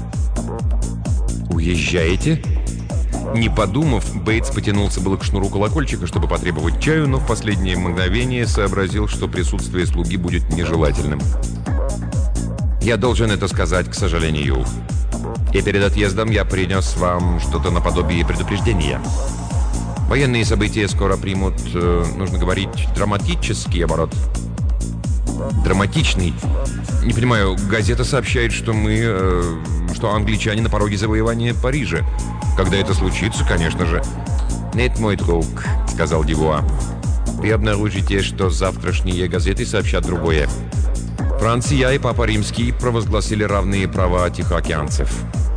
«Уезжаете?» Не подумав, Бейтс потянулся было к шнуру колокольчика, чтобы потребовать чаю, но в последнее мгновение сообразил, что присутствие слуги будет нежелательным. «Я должен это сказать, к сожалению. И перед отъездом я принес вам что-то наподобие предупреждения. Военные события скоро примут, э, нужно говорить, драматический оборот». «Драматичный? Не понимаю, газета сообщает, что мы... Э, что англичане на пороге завоевания Парижа. Когда это случится, конечно же». «Нет, мой друг», — сказал Дивуа. «Вы обнаружите, что завтрашние газеты сообщат другое. Франция и Папа Римский провозгласили равные права тихоокеанцев».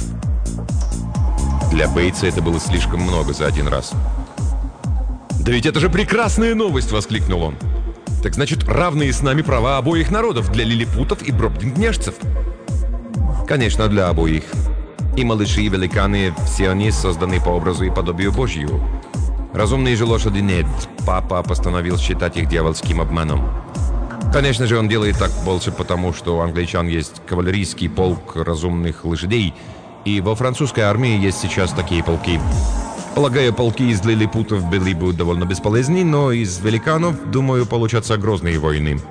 Для Бейтса это было слишком много за один раз. «Да ведь это же прекрасная новость!» — воскликнул он. «Так значит, равные с нами права обоих народов, для лилипутов и бробдингнежцев». «Конечно, для обоих. И малыши, и великаны, все они созданы по образу и подобию Божью. Разумные же лошади нет. Папа постановил считать их дьявольским обманом. Конечно же, он делает так больше потому, что у англичан есть кавалерийский полк разумных лошадей, и во французской армии есть сейчас такие полки. Полагаю, полки из лилипутов были бы довольно бесполезны, но из великанов, думаю, получатся грозные войны».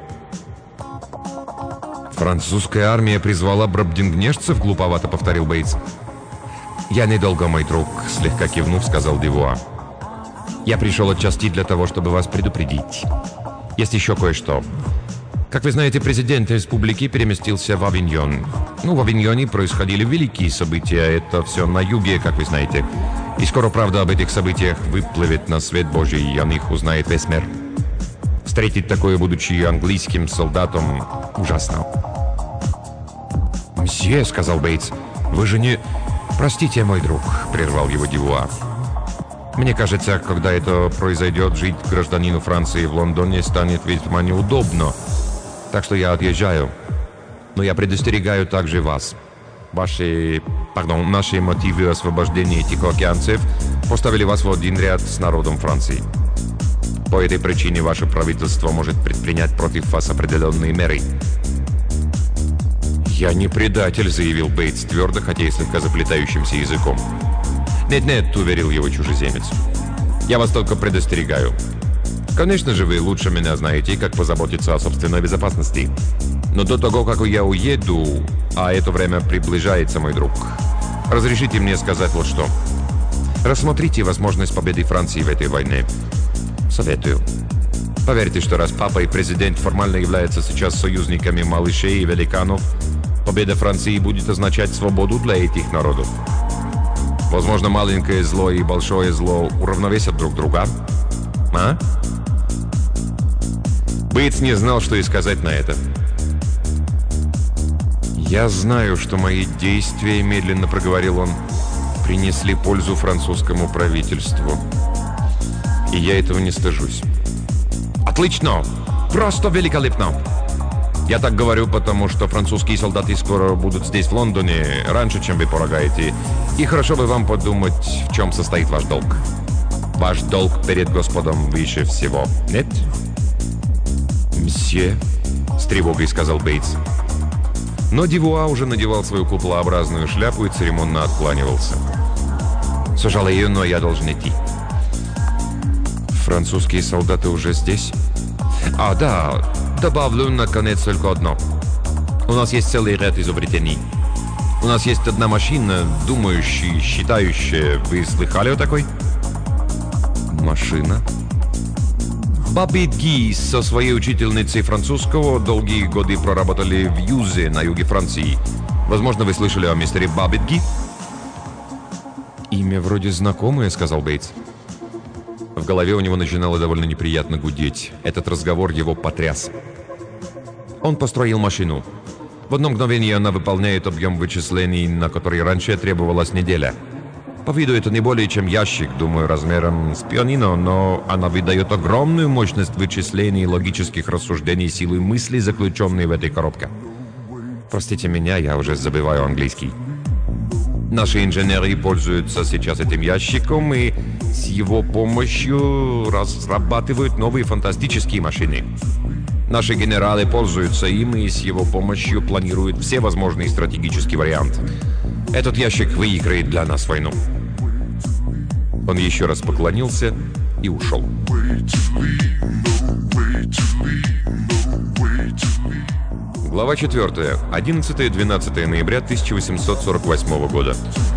«Французская армия призвала бробдингнежцев?» — глуповато повторил Бейтс. «Я недолго, мой друг», — слегка кивнув, сказал Дивуа. «Я пришел отчасти для того, чтобы вас предупредить. Есть еще кое-что. Как вы знаете, президент республики переместился в Авиньон. Ну, в Авиньоне происходили великие события. Это все на юге, как вы знаете. И скоро правда об этих событиях выплывет на свет Божий, и о них узнает весь мир. Встретить такое, будучи английским солдатом, ужасно». «Мсье», — сказал Бейтс, — «вы же не...» «Простите, мой друг», — прервал его Дивуа. «Мне кажется, когда это произойдет, жить гражданину Франции в Лондоне станет весьма неудобно. Так что я отъезжаю. Но я предостерегаю также вас. Ваши... Пардон, наши мотивы освобождения тихоокеанцев поставили вас в один ряд с народом Франции. По этой причине ваше правительство может предпринять против вас определенные меры». «Я не предатель», — заявил Бейтс твердо, хотя и слегка заплетающимся языком. «Нет-нет», — уверил его чужеземец. «Я вас только предостерегаю. Конечно же, вы лучше меня знаете, как позаботиться о собственной безопасности. Но до того, как я уеду, а это время приближается, мой друг, разрешите мне сказать вот что. Рассмотрите возможность победы Франции в этой войне. Советую. Поверьте, что раз папа и президент формально являются сейчас союзниками малышей и великанов, победа Франции будет означать свободу для этих народов. Возможно, маленькое зло и большое зло уравновесят друг друга. А?» Бейтс не знал, что и сказать на это. «Я знаю, что мои действия, — медленно проговорил он, — принесли пользу французскому правительству. И я этого не стыжусь». «Отлично! Просто великолепно! Я так говорю, потому что французские солдаты скоро будут здесь, в Лондоне, раньше, чем вы полагаете. И хорошо бы вам подумать, в чем состоит ваш долг. Ваш долг перед Господом выше всего, нет?» «Мсье», — с тревогой сказал Бейтс. Но Дивуа уже надевал свою куполообразную шляпу и церемонно откланивался. «Сожалею, но я должен идти». «Французские солдаты уже здесь?» «А, да, Добавлю, наконец, только одно. У нас есть целый ряд изобретений. У нас есть одна машина, думающая, считающая. Вы слыхали о такой? Машина? Бабит Гис со своей учительницей французского долгие годы проработали в Юзе на юге Франции. Возможно, вы слышали о мистере Бабит Ги? Имя вроде знакомое, сказал Бейтс. В голове у него начинало довольно неприятно гудеть. Этот разговор его потряс. Он построил машину. В одно мгновение она выполняет объем вычислений, на который раньше требовалась неделя. По виду это не более чем ящик, думаю, размером с пианино, но она выдает огромную мощность вычислений и логических рассуждений силы мысли, заключенной в этой коробке. Простите меня, я уже забываю английский. Наши инженеры пользуются сейчас этим ящиком и с его помощью разрабатывают новые фантастические машины. Наши генералы пользуются им и с его помощью планируют все возможные стратегические варианты. Этот ящик выиграет для нас войну. Он еще раз поклонился и ушел. Глава четвертая. одиннадцатое-двенадцатое ноября тысяча восемьсот сорок восьмого года.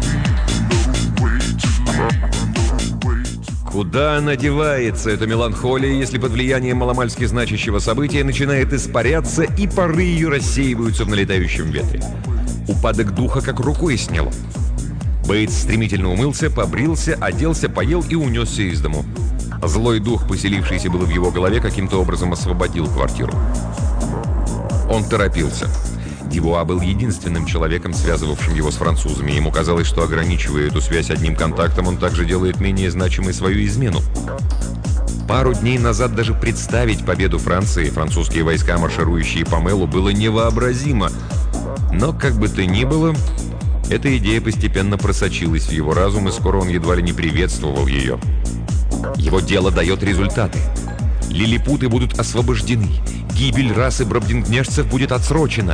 Куда она девается, эта меланхолия, если под влиянием маломальски значащего события начинает испаряться, и пары ее рассеиваются в налетающем ветре? Упадок духа как рукой сняло. Бейтс стремительно умылся, побрился, оделся, поел и унесся из дому. Злой дух, поселившийся было в его голове, каким-то образом освободил квартиру. Он торопился. Дюбуа был единственным человеком, связывавшим его с французами. Ему казалось, что, ограничивая эту связь одним контактом, он также делает менее значимой свою измену. Пару дней назад даже представить победу Франции, французские войска, марширующие по Мэлу, было невообразимо. Но, как бы то ни было, эта идея постепенно просочилась в его разум, и скоро он едва ли не приветствовал ее. Его дело дает результаты. Лилипуты будут освобождены. Гибель расы бробдингнешцев будет отсрочена.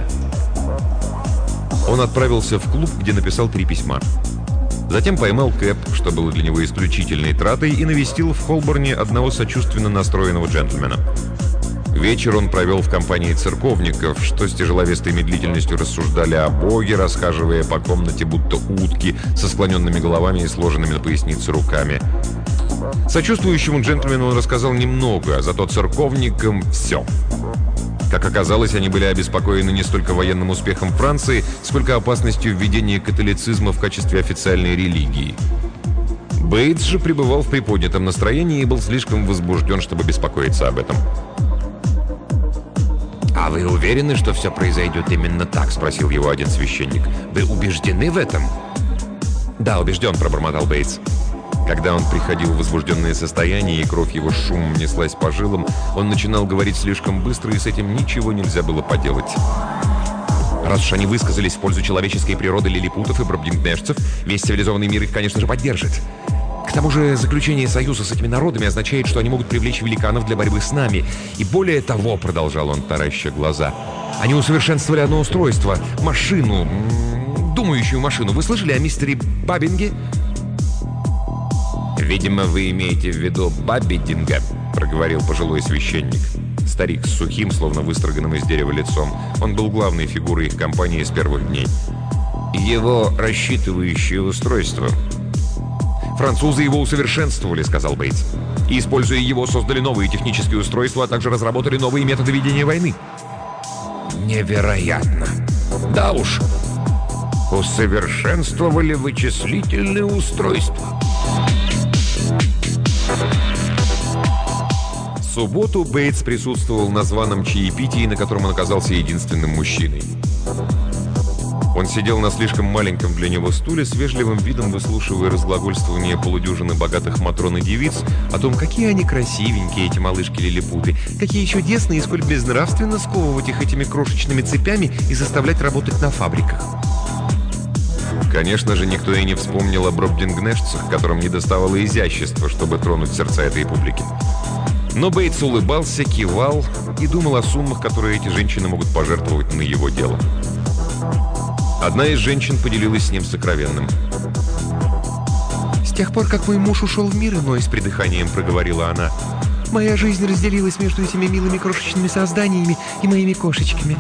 Он отправился в клуб, где написал три письма. Затем поймал кэб, что было для него исключительной тратой, и навестил в Холборне одного сочувственно настроенного джентльмена. Вечер он провел в компании церковников, что с тяжеловесной медлительностью рассуждали о Боге, расхаживая по комнате будто утки, со склоненными головами и сложенными на пояснице руками. Сочувствующему джентльмену он рассказал немного, а зато церковникам — все. Как оказалось, они были обеспокоены не столько военным успехом Франции, сколько опасностью введения католицизма в качестве официальной религии. Бейтс же пребывал в приподнятом настроении и был слишком возбужден, чтобы беспокоиться об этом. «А вы уверены, что все произойдет именно так?» — спросил его один священник. «Вы убеждены в этом?» «Да, убежден», — пробормотал Бейтс. Когда он приходил в возбужденное состояние, и кровь его шумом неслась по жилам, он начинал говорить слишком быстро, и с этим ничего нельзя было поделать. Раз уж они высказались в пользу человеческой природы лилипутов и бробдингнешцев, весь цивилизованный мир их, конечно же, поддержит. К тому же заключение союза с этими народами означает, что они могут привлечь великанов для борьбы с нами. И более того, продолжал он, тараща глаза, они усовершенствовали одно устройство, машину, думающую машину. Вы слышали о мистере Бабинге? «Видимо, вы имеете в виду Бабидинга», — проговорил пожилой священник. Старик с сухим, словно выстроганным из дерева лицом. Он был главной фигурой их компании с первых дней. «Его рассчитывающее устройство». «Французы его усовершенствовали», — сказал Бейтс. «И, используя его, создали новые технические устройства, а также разработали новые методы ведения войны». «Невероятно!» «Да уж, усовершенствовали вычислительные устройства». В субботу Бейтс присутствовал на званом чаепитии, на котором он оказался единственным мужчиной. Он сидел на слишком маленьком для него стуле, с вежливым видом выслушивая разглагольствование полудюжины богатых матрон и девиц о том, какие они красивенькие, эти малышки-лилипуты, какие чудесные и сколь безнравственно сковывать их этими крошечными цепями и заставлять работать на фабриках. Конечно же, никто и не вспомнил о бробдингнешцах, которым недоставало изящества, чтобы тронуть сердца этой публики. Но Бейтс улыбался, кивал и думал о суммах, которые эти женщины могут пожертвовать на его дело. Одна из женщин поделилась с ним сокровенным. «С тех пор, как мой муж ушел в мир иной, с придыханием проговорила она, Моя жизнь разделилась между этими милыми крошечными созданиями и моими кошечками.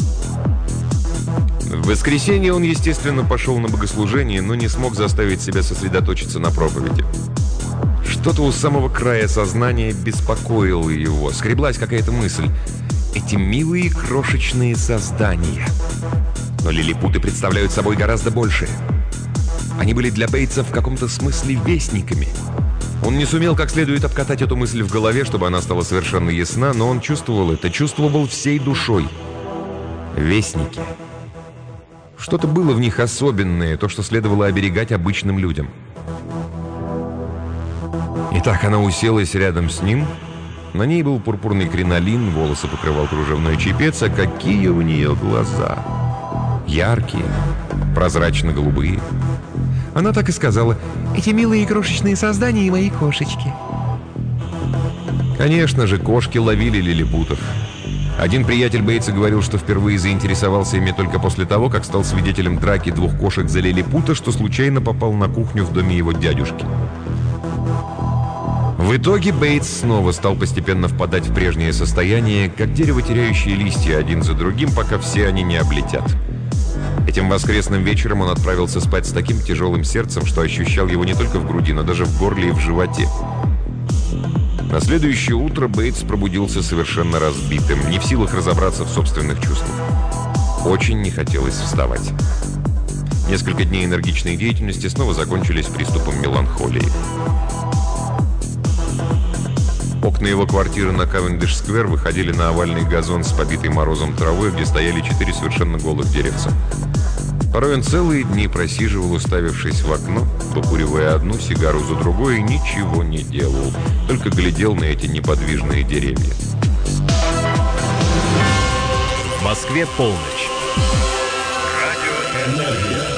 В воскресенье он, естественно, пошел на богослужение, но не смог заставить себя сосредоточиться на проповеди. Что-то у самого края сознания беспокоило его. Скреблась какая-то мысль. Эти милые крошечные создания. Но лилипуты представляют собой гораздо большее. Они были для Бейтса в каком-то смысле вестниками. Он не сумел как следует обкатать эту мысль в голове, чтобы она стала совершенно ясна, но он чувствовал это, чувствовал всей душой. Вестники. Что-то было в них особенное, то, что следовало оберегать обычным людям. Итак, она уселась рядом с ним. На ней был пурпурный кринолин, волосы покрывал кружевной чепец, а какие у нее глаза! Яркие, прозрачно-голубые. Она так и сказала: «Эти милые крошечные создания и мои кошечки». Конечно же, кошки ловили лилипутов. Один приятель Бейтса говорил, что впервые заинтересовался ими только после того, как стал свидетелем драки двух кошек за лилипута, что случайно попал на кухню в доме его дядюшки. В итоге Бейтс снова стал постепенно впадать в прежнее состояние, как дерево, теряющее листья один за другим, пока все они не облетят. Этим воскресным вечером он отправился спать с таким тяжелым сердцем, что ощущал его не только в груди, но даже в горле и в животе. На следующее утро Бейтс пробудился совершенно разбитым, не в силах разобраться в собственных чувствах. Очень не хотелось вставать. Несколько дней энергичной деятельности снова закончились приступом меланхолии. Окна его квартиры на Кавендиш-сквер выходили на овальный газон с побитой морозом травой, где стояли четыре совершенно голых деревца. Порой он целые дни просиживал, уставившись в окно, покуривая одну сигару за другой, и ничего не делал, только глядел на эти неподвижные деревья. В Москве полночь. Радио «Энергия».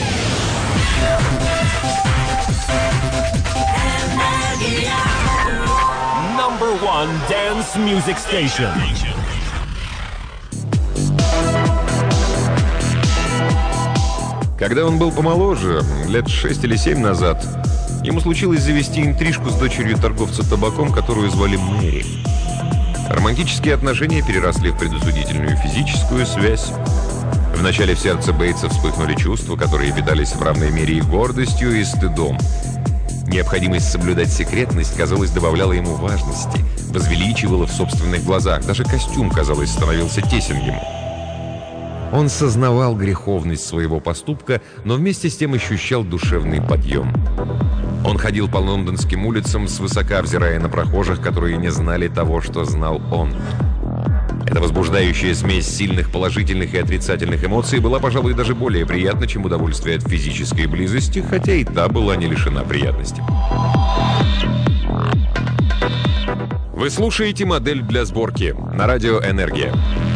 Number one dance music station. Когда он был помоложе, лет шесть или семь назад, ему случилось завести интрижку с дочерью торговца табаком, которую звали Мэри. Романтические отношения переросли в предосудительную физическую связь. Вначале в сердце Бейтса вспыхнули чувства, которые питались в равной мере и гордостью, и стыдом. Необходимость соблюдать секретность, казалось, добавляла ему важности, возвеличивала в собственных глазах. Даже костюм, казалось, становился тесен ему. Он сознавал греховность своего поступка, но вместе с тем ощущал душевный подъем. Он ходил по лондонским улицам, свысока взирая на прохожих, которые не знали того, что знал он. Эта возбуждающая смесь сильных положительных и отрицательных эмоций была, пожалуй, даже более приятна, чем удовольствие от физической близости, хотя и та была не лишена приятности. Вы слушаете «Модель для сборки» на радио «Энергия».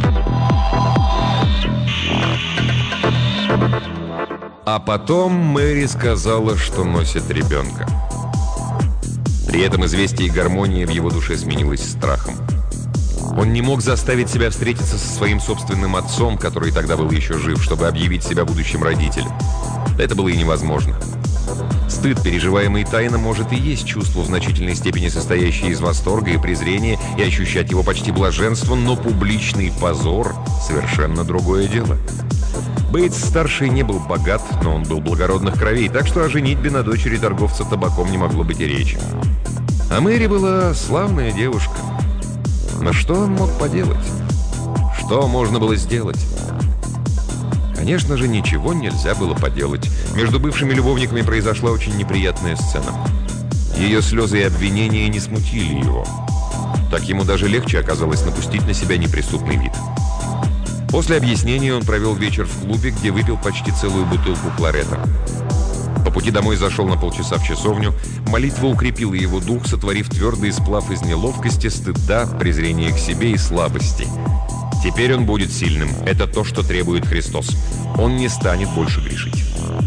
А потом Мэри сказала, что носит ребенка. При этом известие гармонии в его душе сменилось страхом. Он не мог заставить себя встретиться со своим собственным отцом, который тогда был еще жив, чтобы объявить себя будущим родителем. Это было и невозможно. Стыд, переживаемый тайно, может и есть чувство в значительной степени состоящее из восторга и презрения, и ощущать его почти блаженство, но публичный позор — совершенно другое дело. Бейтс-старший не был богат, но он был благородных кровей, так что о женитьбе на дочери торговца табаком не могло быть и речи. А Мэри была славная девушка. Но что он мог поделать? Что можно было сделать? Конечно же, ничего нельзя было поделать. Между бывшими любовниками произошла очень неприятная сцена. Ее слезы и обвинения не смутили его. Так ему даже легче оказалось напустить на себя неприступный вид. После объяснения он провел вечер в клубе, где выпил почти целую бутылку кларета. По пути домой зашел на полчаса в часовню. Молитва укрепила его дух, сотворив твердый сплав из неловкости, стыда, презрения к себе и слабости. Теперь он будет сильным. Это то, что требует Христос. Он не станет больше грешить.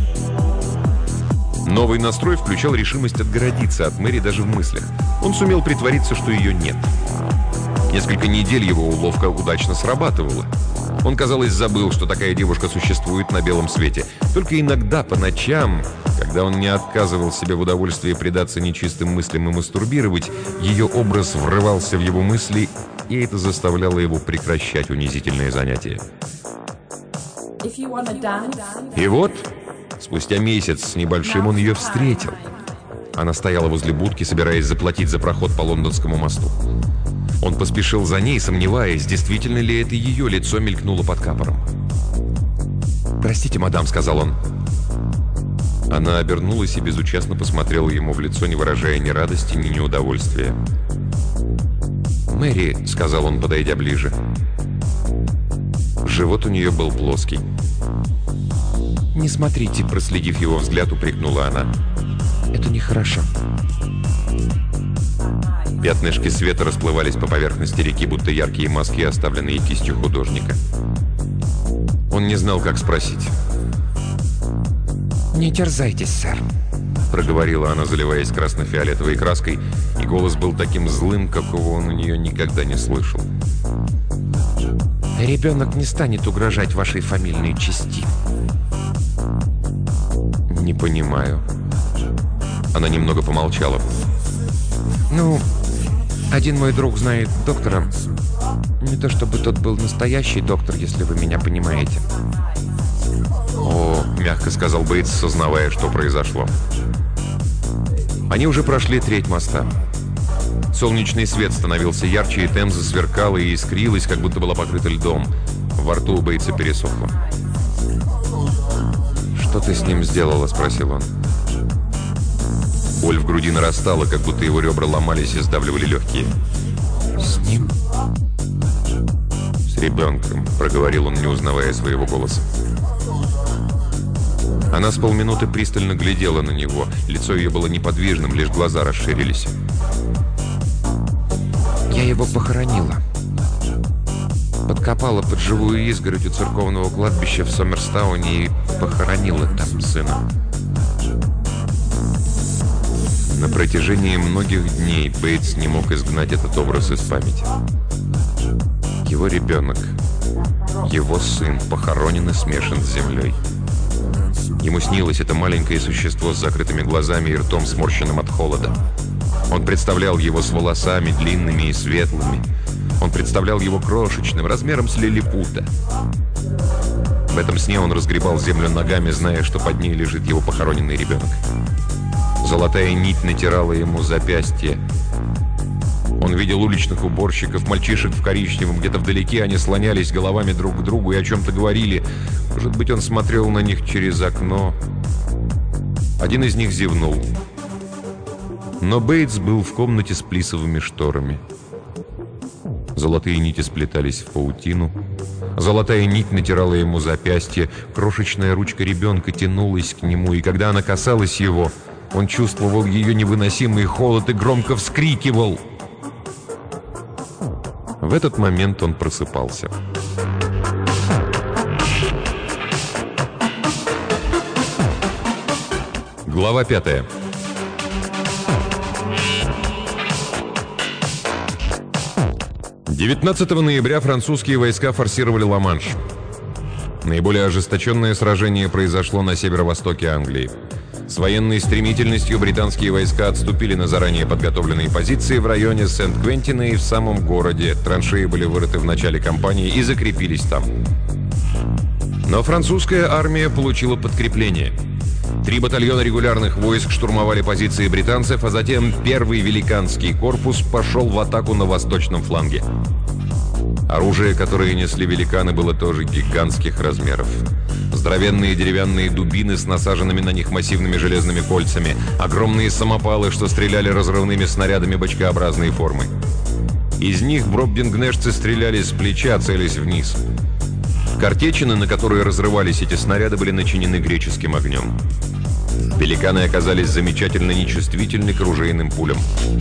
Новый настрой включал решимость отгородиться от Мэри даже в мыслях. Он сумел притвориться, что ее нет. Несколько недель его уловка удачно срабатывала. Он, казалось, забыл, что такая девушка существует на белом свете. Только иногда, по ночам, когда он не отказывал себе в удовольствии предаться нечистым мыслям и мастурбировать, ее образ врывался в его мысли, и это заставляло его прекращать унизительные занятия. И вот, спустя месяц с небольшим он ее встретил. Она стояла возле будки, собираясь заплатить за проход по Лондонскому мосту. Он поспешил за ней, сомневаясь, действительно ли это ее лицо мелькнуло под капором. «Простите, мадам», — сказал он. Она обернулась и безучастно посмотрела ему в лицо, не выражая ни радости, ни неудовольствия. «Мэри», — сказал он, подойдя ближе. Живот у нее был плоский. «Не смотрите», — проследив его взгляд, упрекнула она. «Это нехорошо». Пятнышки света расплывались по поверхности реки, будто яркие маски, оставленные кистью художника. Он не знал, как спросить. «Не терзайтесь, сэр», — проговорила она, заливаясь красно-фиолетовой краской, и голос был таким злым, какого он у нее никогда не слышал. «Ребенок не станет угрожать вашей фамильной чести». «Не понимаю». Она немного помолчала. «Ну, один мой друг знает доктора. Не то чтобы тот был настоящий доктор, если вы меня понимаете». «О», — мягко сказал Бейтс, сознавая, что произошло. Они уже прошли треть моста. Солнечный свет становился ярче, и Темза сверкала и искрилась, как будто была покрыта льдом. Во рту у Бейтса пересохло. «Что ты с ним сделала?» — спросил он. Боль в груди нарастала, как будто его ребра ломались и сдавливали легкие. «С ним?» «С ребенком», — проговорил он, не узнавая своего голоса. Она с полминуты пристально глядела на него. Лицо ее было неподвижным, лишь глаза расширились. «Я его похоронила. Подкопала под живую изгородь у церковного кладбища в Сомерстауне и похоронила там сына». На протяжении многих дней Бейтс не мог изгнать этот образ из памяти. Его ребенок, его сын, похоронен и смешан с землей. Ему снилось это маленькое существо с закрытыми глазами и ртом, сморщенным от холода. Он представлял его с волосами длинными и светлыми. Он представлял его крошечным, размером с лилипута. В этом сне он разгребал землю ногами, зная, что под ней лежит его похороненный ребенок. Золотая нить натирала ему запястье. Он видел уличных уборщиков, мальчишек в коричневом, где-то вдалеке они слонялись головами друг к другу и о чем-то говорили. Может быть, он смотрел на них через окно. Один из них зевнул. Но Бейтс был в комнате с плисовыми шторами. Золотые нити сплетались в паутину. Золотая нить натирала ему запястье. Крошечная ручка ребенка тянулась к нему, и когда она касалась его, он чувствовал ее невыносимый холод и громко вскрикивал. В этот момент он просыпался. Глава пятая. девятнадцатого ноября французские войска форсировали Ла-Манш. Наиболее ожесточенное сражение произошло на северо-востоке Англии. С военной стремительностью британские войска отступили на заранее подготовленные позиции в районе Сент-Квентина и в самом городе. Траншеи были вырыты в начале кампании и закрепились там. Но французская армия получила подкрепление. Три батальона регулярных войск штурмовали позиции британцев, а затем первый великанский корпус пошел в атаку на восточном фланге. Оружие, которое несли великаны, было тоже гигантских размеров. Здоровенные деревянные дубины с насаженными на них массивными железными кольцами, огромные самопалы, что стреляли разрывными снарядами бочкообразной формы. Из них бробдингнешцы стреляли с плеча, целясь вниз. Картечины, на которые разрывались эти снаряды, были начинены греческим огнем. Великаны оказались замечательно нечувствительны к ружейным пулям.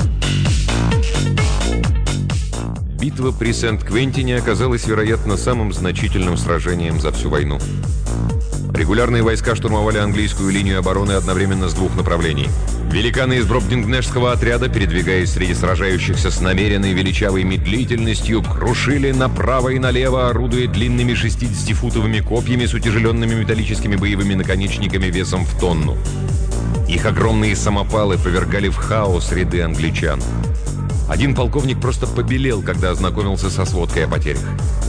Битва при Сент-Квентине оказалась, вероятно, самым значительным сражением за всю войну. Регулярные войска штурмовали английскую линию обороны одновременно с двух направлений. Великаны из Бробдингнешского отряда, передвигаясь среди сражающихся с намеренной величавой медлительностью, крушили направо и налево, орудуя длинными шестидесятифутовыми копьями с утяжеленными металлическими боевыми наконечниками весом в тонну. Их огромные самопалы повергали в хаос ряды англичан. Один полковник просто побелел, когда ознакомился со сводкой о потерях.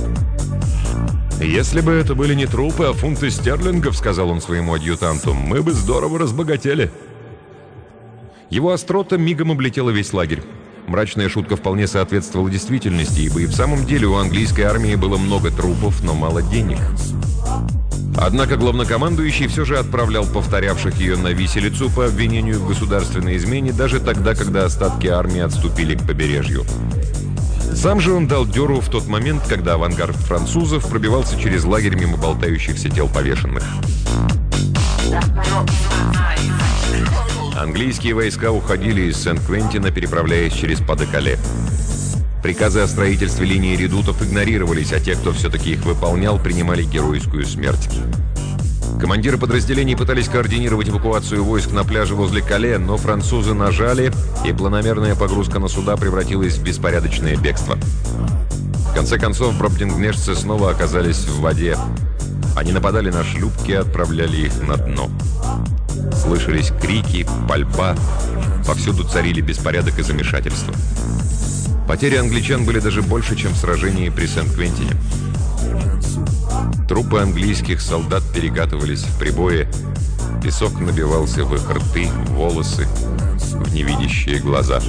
«Если бы это были не трупы, а фунты стерлингов, — сказал он своему адъютанту, — мы бы здорово разбогатели». Его острота мигом облетела весь лагерь. Мрачная шутка вполне соответствовала действительности, ибо и в самом деле у английской армии было много трупов, но мало денег. Однако главнокомандующий все же отправлял повторявших ее на виселицу по обвинению в государственной измене даже тогда, когда остатки армии отступили к побережью. Сам же он дал дёру в тот момент, когда авангард французов пробивался через лагерь мимо болтающихся тел повешенных. Английские войска уходили из Сен-Квентина, переправляясь через Па-де-Кале. Приказы о строительстве линии редутов игнорировались, а те, кто все-таки их выполнял, принимали геройскую смерть. Командиры подразделений пытались координировать эвакуацию войск на пляже возле Кале, но французы нажали, и планомерная погрузка на суда превратилась в беспорядочное бегство. В конце концов, бробдингнешцы снова оказались в воде. Они нападали на шлюпки и отправляли их на дно. Слышались крики, пальба, повсюду царили беспорядок и замешательство. Потери англичан были даже больше, чем в сражении при Сен-Квентине. Трупы английских солдат перекатывались в прибое, песок набивался в их рты, волосы, в невидящие глаза.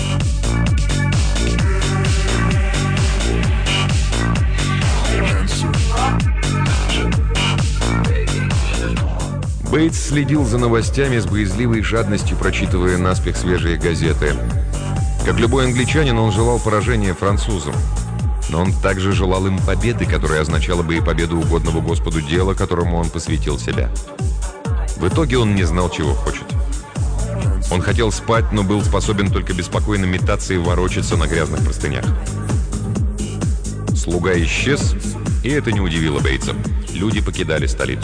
Бейтс следил за новостями с боязливой жадностью, прочитывая наспех свежие газеты. Как любой англичанин, он желал поражения французам. Но он также желал им победы, которая означала бы и победу угодного Господу дела, которому он посвятил себя. В итоге он не знал, чего хочет. Он хотел спать, но был способен только беспокойно метаться и ворочаться на грязных простынях. Слуга исчез, и это не удивило Бейтса. Люди покидали столицу.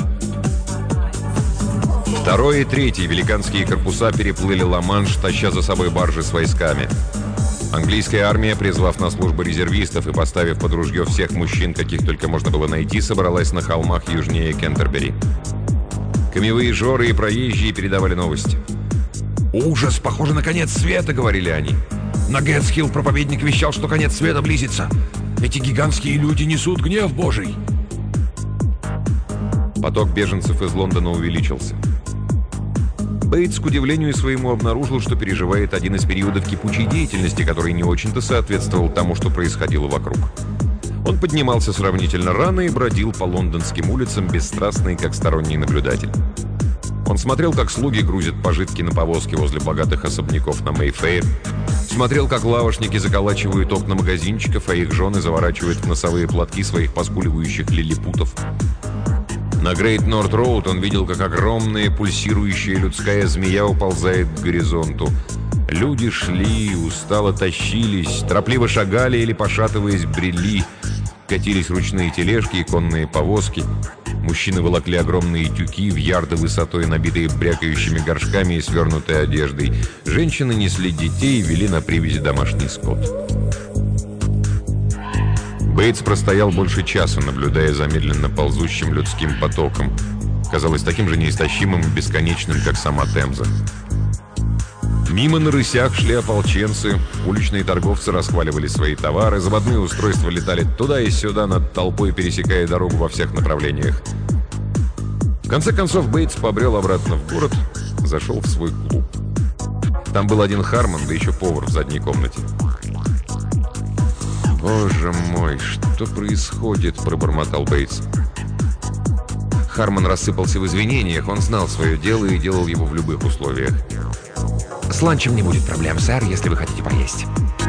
Второй и третий великанские корпуса переплыли Ла-Манш, таща за собой баржи с войсками. Английская армия, призвав на службу резервистов и поставив под ружье всех мужчин, каких только можно было найти, собралась на холмах южнее Кентербери. Камевые жоры и проезжие передавали новости. «Ужас! Похоже на конец света!» — говорили они. «На Гэтсхилл проповедник вещал, что конец света близится. Эти гигантские люди несут гнев Божий!» Поток беженцев из Лондона увеличился. Бейтс, к удивлению своему, обнаружил, что переживает один из периодов кипучей деятельности, который не очень-то соответствовал тому, что происходило вокруг. Он поднимался сравнительно рано и бродил по лондонским улицам, бесстрастный, как сторонний наблюдатель. Он смотрел, как слуги грузят пожитки на повозки возле богатых особняков на Мэйфэйр, смотрел, как лавошники заколачивают окна магазинчиков, а их жены заворачивают в носовые платки своих поскуливающих лилипутов. На Грейт Норт Роуд он видел, как огромная пульсирующая людская змея уползает к горизонту. Люди шли, устало тащились, торопливо шагали или, пошатываясь, брели. Катились ручные тележки и конные повозки. Мужчины волокли огромные тюки в ярды высотой, набитые брякающими горшками и свернутой одеждой. Женщины несли детей и вели на привязи домашний скот. Бейтс простоял больше часа, наблюдая за медленно ползущим людским потоком. Казалось таким же неистощимым и бесконечным, как сама Темза. Мимо на рысях шли ополченцы, уличные торговцы расхваливали свои товары, заводные устройства летали туда и сюда над толпой, пересекая дорогу во всех направлениях. В конце концов Бейтс побрел обратно в город, зашел в свой клуб. Там был один Харман, да еще повар в задней комнате. «Боже мой, что происходит?» – пробормотал Бейтс. Харман рассыпался в извинениях, он знал свое дело и делал его в любых условиях. «С ланчем не будет проблем, сэр, если вы хотите поесть».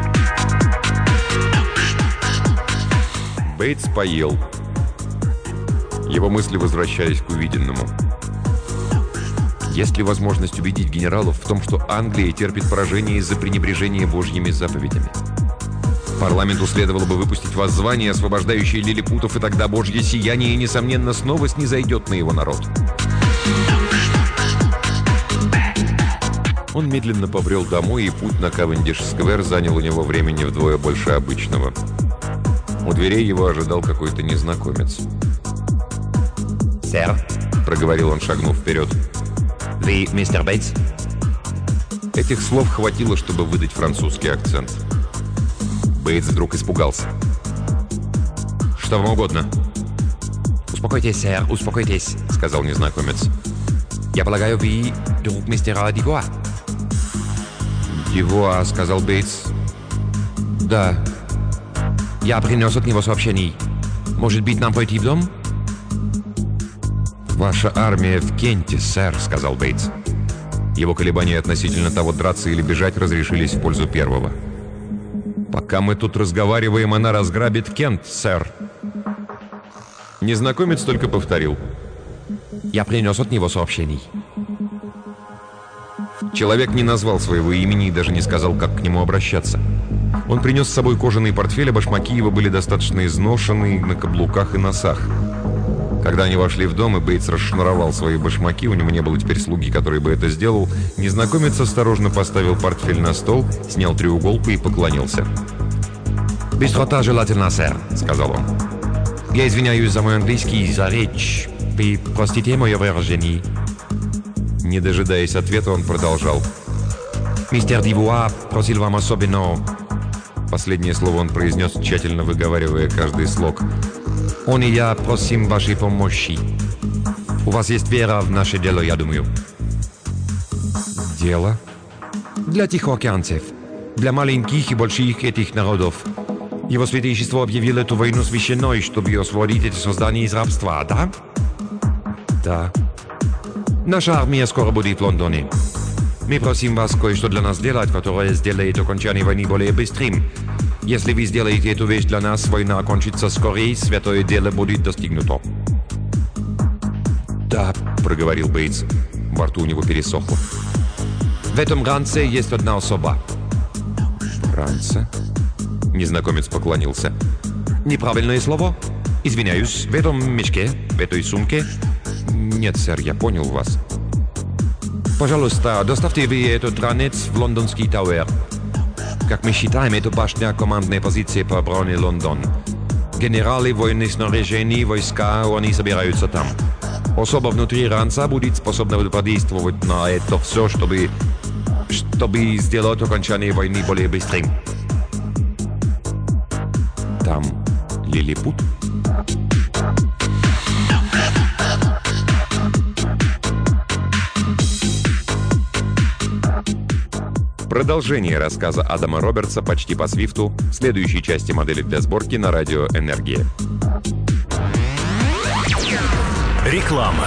Бейтс поел. Его мысли возвращались к увиденному. Есть ли возможность убедить генералов в том, что Англия терпит поражение из-за пренебрежения Божьими заповедями? Парламенту следовало бы выпустить воззвание, освобождающее лилипутов, и тогда Божье сияние, несомненно, снова снизойдет на его народ. Он медленно побрел домой, и путь на Кавендиш-сквер занял у него времени вдвое больше обычного. У дверей его ожидал какой-то незнакомец. «Сэр», — проговорил он, шагнув вперед, — «вы мистер Бейтс?» Этих слов хватило, чтобы выдать французский акцент. Бейтс вдруг испугался. «Что вам угодно?» «Успокойтесь, сэр, успокойтесь», — сказал незнакомец. «Я полагаю, вы друг мистера Дивуа?» «Дивуа», — сказал Бейтс. «Да». «Я принес от него сообщений. Может быть, нам пойти в дом?» «Ваша армия в Кенте, сэр», — сказал Бейтс. Его колебания относительно того, драться или бежать, разрешились в пользу первого. «Пока мы тут разговариваем, она разграбит Кент, сэр». Незнакомец только повторил. «Я принес от него сообщений». Человек не назвал своего имени и даже не сказал, как к нему обращаться. Он принес с собой кожаный портфель, а башмаки его были достаточно изношены на каблуках и носах. Когда они вошли в дом, и Бейтс расшнуровал свои башмаки, у него не было теперь слуги, который бы это сделал, незнакомец осторожно поставил портфель на стол, снял треуголку и поклонился. «Быстрота желательно, сэр», — сказал он. «Я извиняюсь за мой английский, за речь. Вы простите мое выражение». Не дожидаясь ответа, он продолжал. «Мистер Дивуа просил вам особенно...» Последнее слово он произнес, тщательно выговаривая каждый слог. «Он и я просим вашей помощи. У вас есть вера в наше дело, я думаю». «Дело?» «Для тихоокеанцев. Для маленьких и больших этих народов. Его святейшество объявил эту войну священной, чтобы освободить это создание из рабства, да?» «Да». «Наша армия скоро будет в Лондоне. Мы просим вас кое-что для нас сделать, которое сделает окончание войны более быстрым. Если вы сделаете эту вещь для нас, война окончится скорее, святое дело будет достигнуто». «Да», — проговорил Бейтс. Во рту у него пересохло. «В этом ранце есть одна особа». «Ранце?» Незнакомец поклонился. «Неправильное слово? Извиняюсь. В этом мешке? В этой сумке?» «Нет, сэр, я понял вас». «Пожалуйста, доставьте вы этот ранец в лондонский Тауэр. Как мы считаем, это башня командной позиции по обороне Лондона. Генералы военных снаряжений, войска, они собираются там. Особо внутри ранца будет способна подействовать на это все, чтобы, чтобы сделать окончание войны более быстрым». «Там лилипут?» Продолжение рассказа Адама Робертса «Почти по свифту» в следующей части модели для сборки на радио «Энергия». Реклама.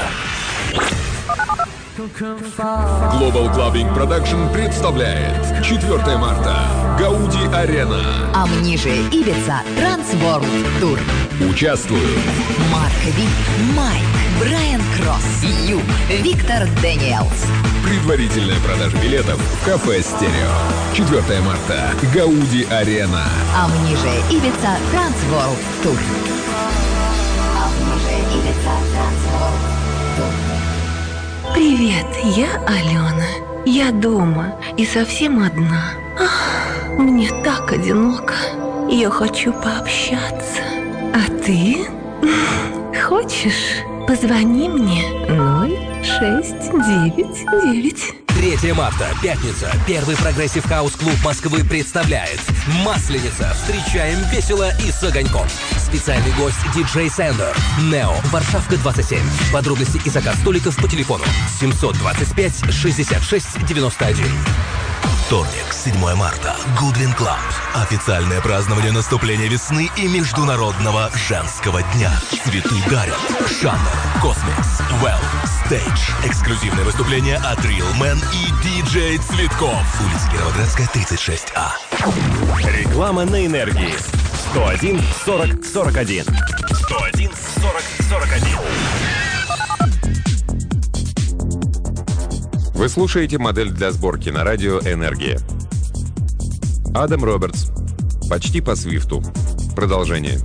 Global Clubbing Production представляет четвёртого марта Гауди Арена. Амнижия Ибица Трансворлд Тур. Участвуют Марк Ви, Майк, Брайан Кросс, Ю, Виктор Дэниелс. Предварительная продажа билетов в кафе «Стерео». четвёртого марта Гауди Арена. Амнижия Ибица Трансворлд Тур. Амнижия Ибица Трансворлд Тур. Привет, я Алена. Я дома и совсем одна. Ах, мне так одиноко. Я хочу пообщаться. А ты? Хочешь? Позвони мне. ноль шесть девять девять. третьего марта, пятница. Первый прогрессив хаус-клуб Москвы представляет Масленица. Встречаем весело и с огоньком. Специальный гость диджей Сендер. Нео. Варшавка двадцать семь. Подробности и заказ столиков по телефону семьсот двадцать пять шестьдесят шесть девяносто один. Вторник, седьмого марта. Goodwin Club. Официальное празднование наступления весны и Международного женского дня. Цветы дарят. Шаннер, Космикс, Well, Stage. Эксклюзивное выступление от Real Man и диджей Цветков. Улица Кировоградская, тридцать шесть А. Реклама на Энергии. сто один сорок сорок один. сто один сорок сорок один. Вы слушаете модель для сборки на радио «Энергия». Адам Робертс. «Почти по свифту». Продолжение.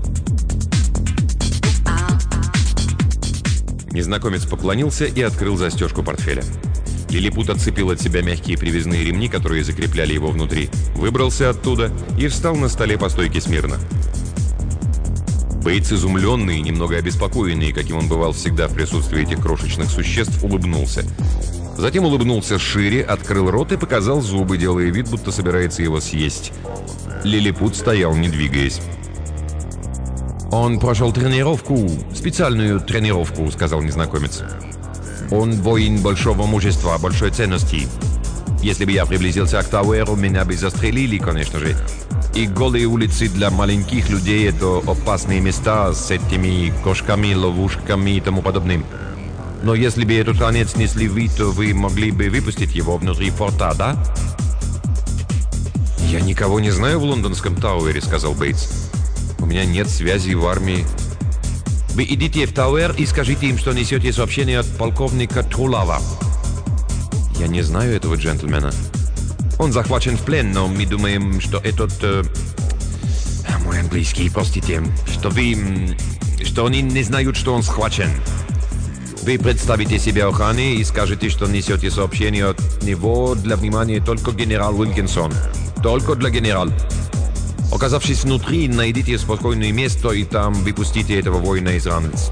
Незнакомец поклонился и открыл застежку портфеля. Лилипут отцепил от себя мягкие привязные ремни, которые закрепляли его внутри, выбрался оттуда и встал на столе по стойке смирно. Бейтс, изумленный и немного обеспокоенный, каким он бывал всегда в присутствии этих крошечных существ, улыбнулся. Затем улыбнулся шире, открыл рот и показал зубы, делая вид, будто собирается его съесть. Лилипут стоял, не двигаясь. «Он прошел тренировку, специальную тренировку», — сказал незнакомец. «Он воин большого мужества, большой ценности. Если бы я приблизился к Тауэру, меня бы застрелили, конечно же. И голые улицы для маленьких людей — это опасные места с этими кошками, ловушками и тому подобным. Но если бы этот ранец несли вы, то вы могли бы выпустить его внутри форта, да?» «Я никого не знаю в лондонском Тауэре», — сказал Бейтс. «У меня нет связей в армии». «Вы идите в Тауэр и скажите им, что несете сообщение от полковника Трулава». «Я не знаю этого джентльмена». «Он захвачен в плен, но мы думаем, что этот... Э, мой английский, простите, что вы... что они не знают, что он схвачен. Вы представите себе охране и скажете, что несете сообщение от него для внимания только генерал Уилкинсон. Только для генерала. Оказавшись внутри, найдите спокойное место и там выпустите этого воина из ранец».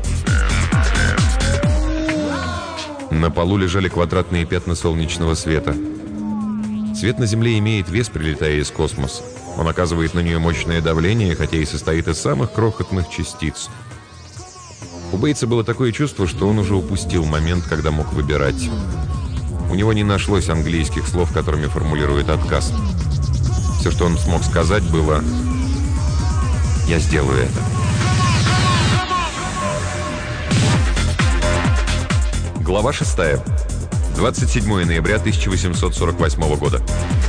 На полу лежали квадратные пятна солнечного света. Свет на Земле имеет вес, прилетая из космоса. Он оказывает на нее мощное давление, хотя и состоит из самых крохотных частиц. У Бейтса было такое чувство, что он уже упустил момент, когда мог выбирать. У него не нашлось английских слов, которыми формулирует отказ. Все, что он смог сказать, было: «Я сделаю это». Глава шестая. двадцать седьмое ноября тысяча восемьсот сорок восьмого года.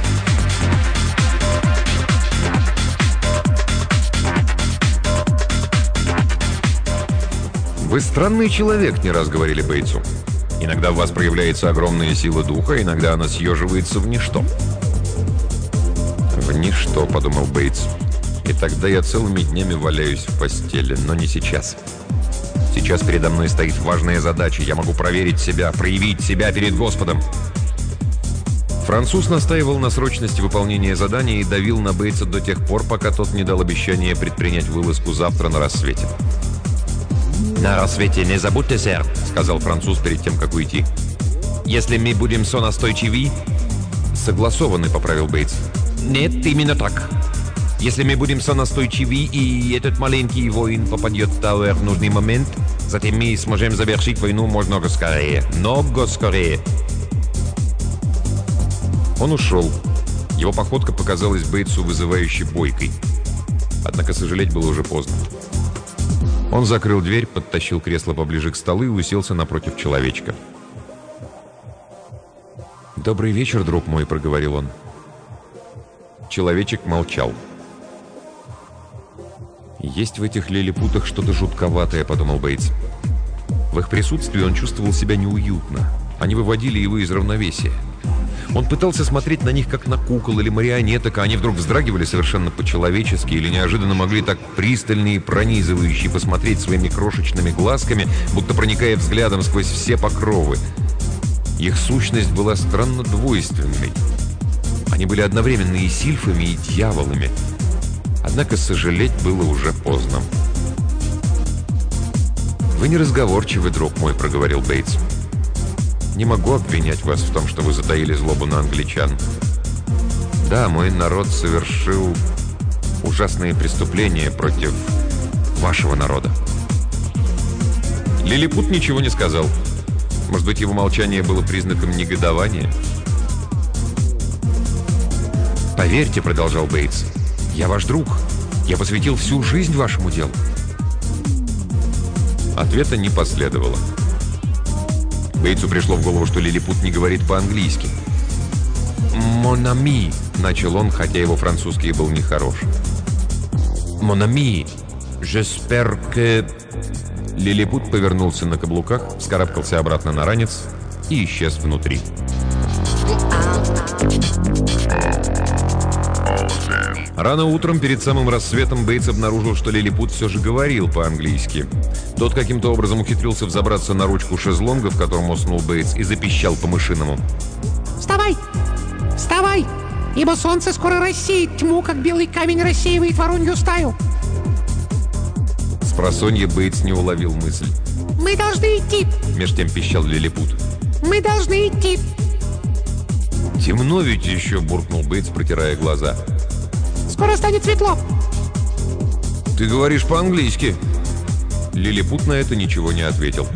«Вы странный человек», — не раз говорили Бейтсу. «Иногда в вас проявляется огромная сила духа, иногда она съеживается в ничто». «В ничто», — подумал Бейтс. «И тогда я целыми днями валяюсь в постели, но не сейчас. Сейчас передо мной стоит важная задача. Я могу проверить себя, проявить себя перед Господом». Француз настаивал на срочности выполнения задания и давил на Бейтса до тех пор, пока тот не дал обещания предпринять вылазку завтра на рассвете. «На рассвете не забудьте, сэр», — сказал француз перед тем, как уйти. «Если мы будем сонастойчивы...» «Согласованы», — поправил Бейтс. «Нет, именно так. Если мы будем сонастойчивы, и этот маленький воин попадет в Тауэр в нужный момент, затем мы сможем завершить войну много скорее. Много скорее». Он ушел. Его походка показалась Бейтсу вызывающе бойкой. Однако сожалеть было уже поздно. Он закрыл дверь, подтащил кресло поближе к столу и уселся напротив человечка. «Добрый вечер, друг мой», — проговорил он. Человечек молчал. «Есть в этих лилипутах что-то жутковатое», — подумал Бейтс. В их присутствии он чувствовал себя неуютно. Они выводили его из равновесия. Он пытался смотреть на них, как на кукол или марионеток, а они вдруг вздрагивали совершенно по-человечески или неожиданно могли так пристально и пронизывающе посмотреть своими крошечными глазками, будто проникая взглядом сквозь все покровы. Их сущность была странно двойственной. Они были одновременно и сильфами, и дьяволами. Однако сожалеть было уже поздно. «Вы неразговорчивый, друг мой», — проговорил Бейтс. «Не могу обвинять вас в том, что вы затаили злобу на англичан. Да, мой народ совершил ужасные преступления против вашего народа». Лилипут ничего не сказал. Может быть, его молчание было признаком негодования? «Поверьте», — продолжал Бейтс, — «я ваш друг. Я посвятил всю жизнь вашему делу». Ответа не последовало. Бейтсу пришло в голову, что лилипут не говорит по-английски. «Mon ami», — начал он, хотя его французский был нехорош. «Mon ami, j'espère que...» Лилипут повернулся на каблуках, вскарабкался обратно на ранец и исчез внутри. Рано утром, перед самым рассветом, Бейтс обнаружил, что Лилипут все же говорил по-английски. Тот каким-то образом ухитрился взобраться на ручку шезлонга, в котором уснул Бейтс, и запищал по-мышиному. «Вставай! Вставай! Ибо солнце скоро рассеет тьму, как белый камень рассеивает воронью стаю!» Спросонья Бейтс не уловил мысль. «Мы должны идти!» — меж тем пищал Лилипут. «Мы должны идти!» «Темно ведь еще!» — буркнул Бейтс, протирая глаза. «Скоро станет светло!» «Ты говоришь по-английски!» Лилипут на это ничего не ответил.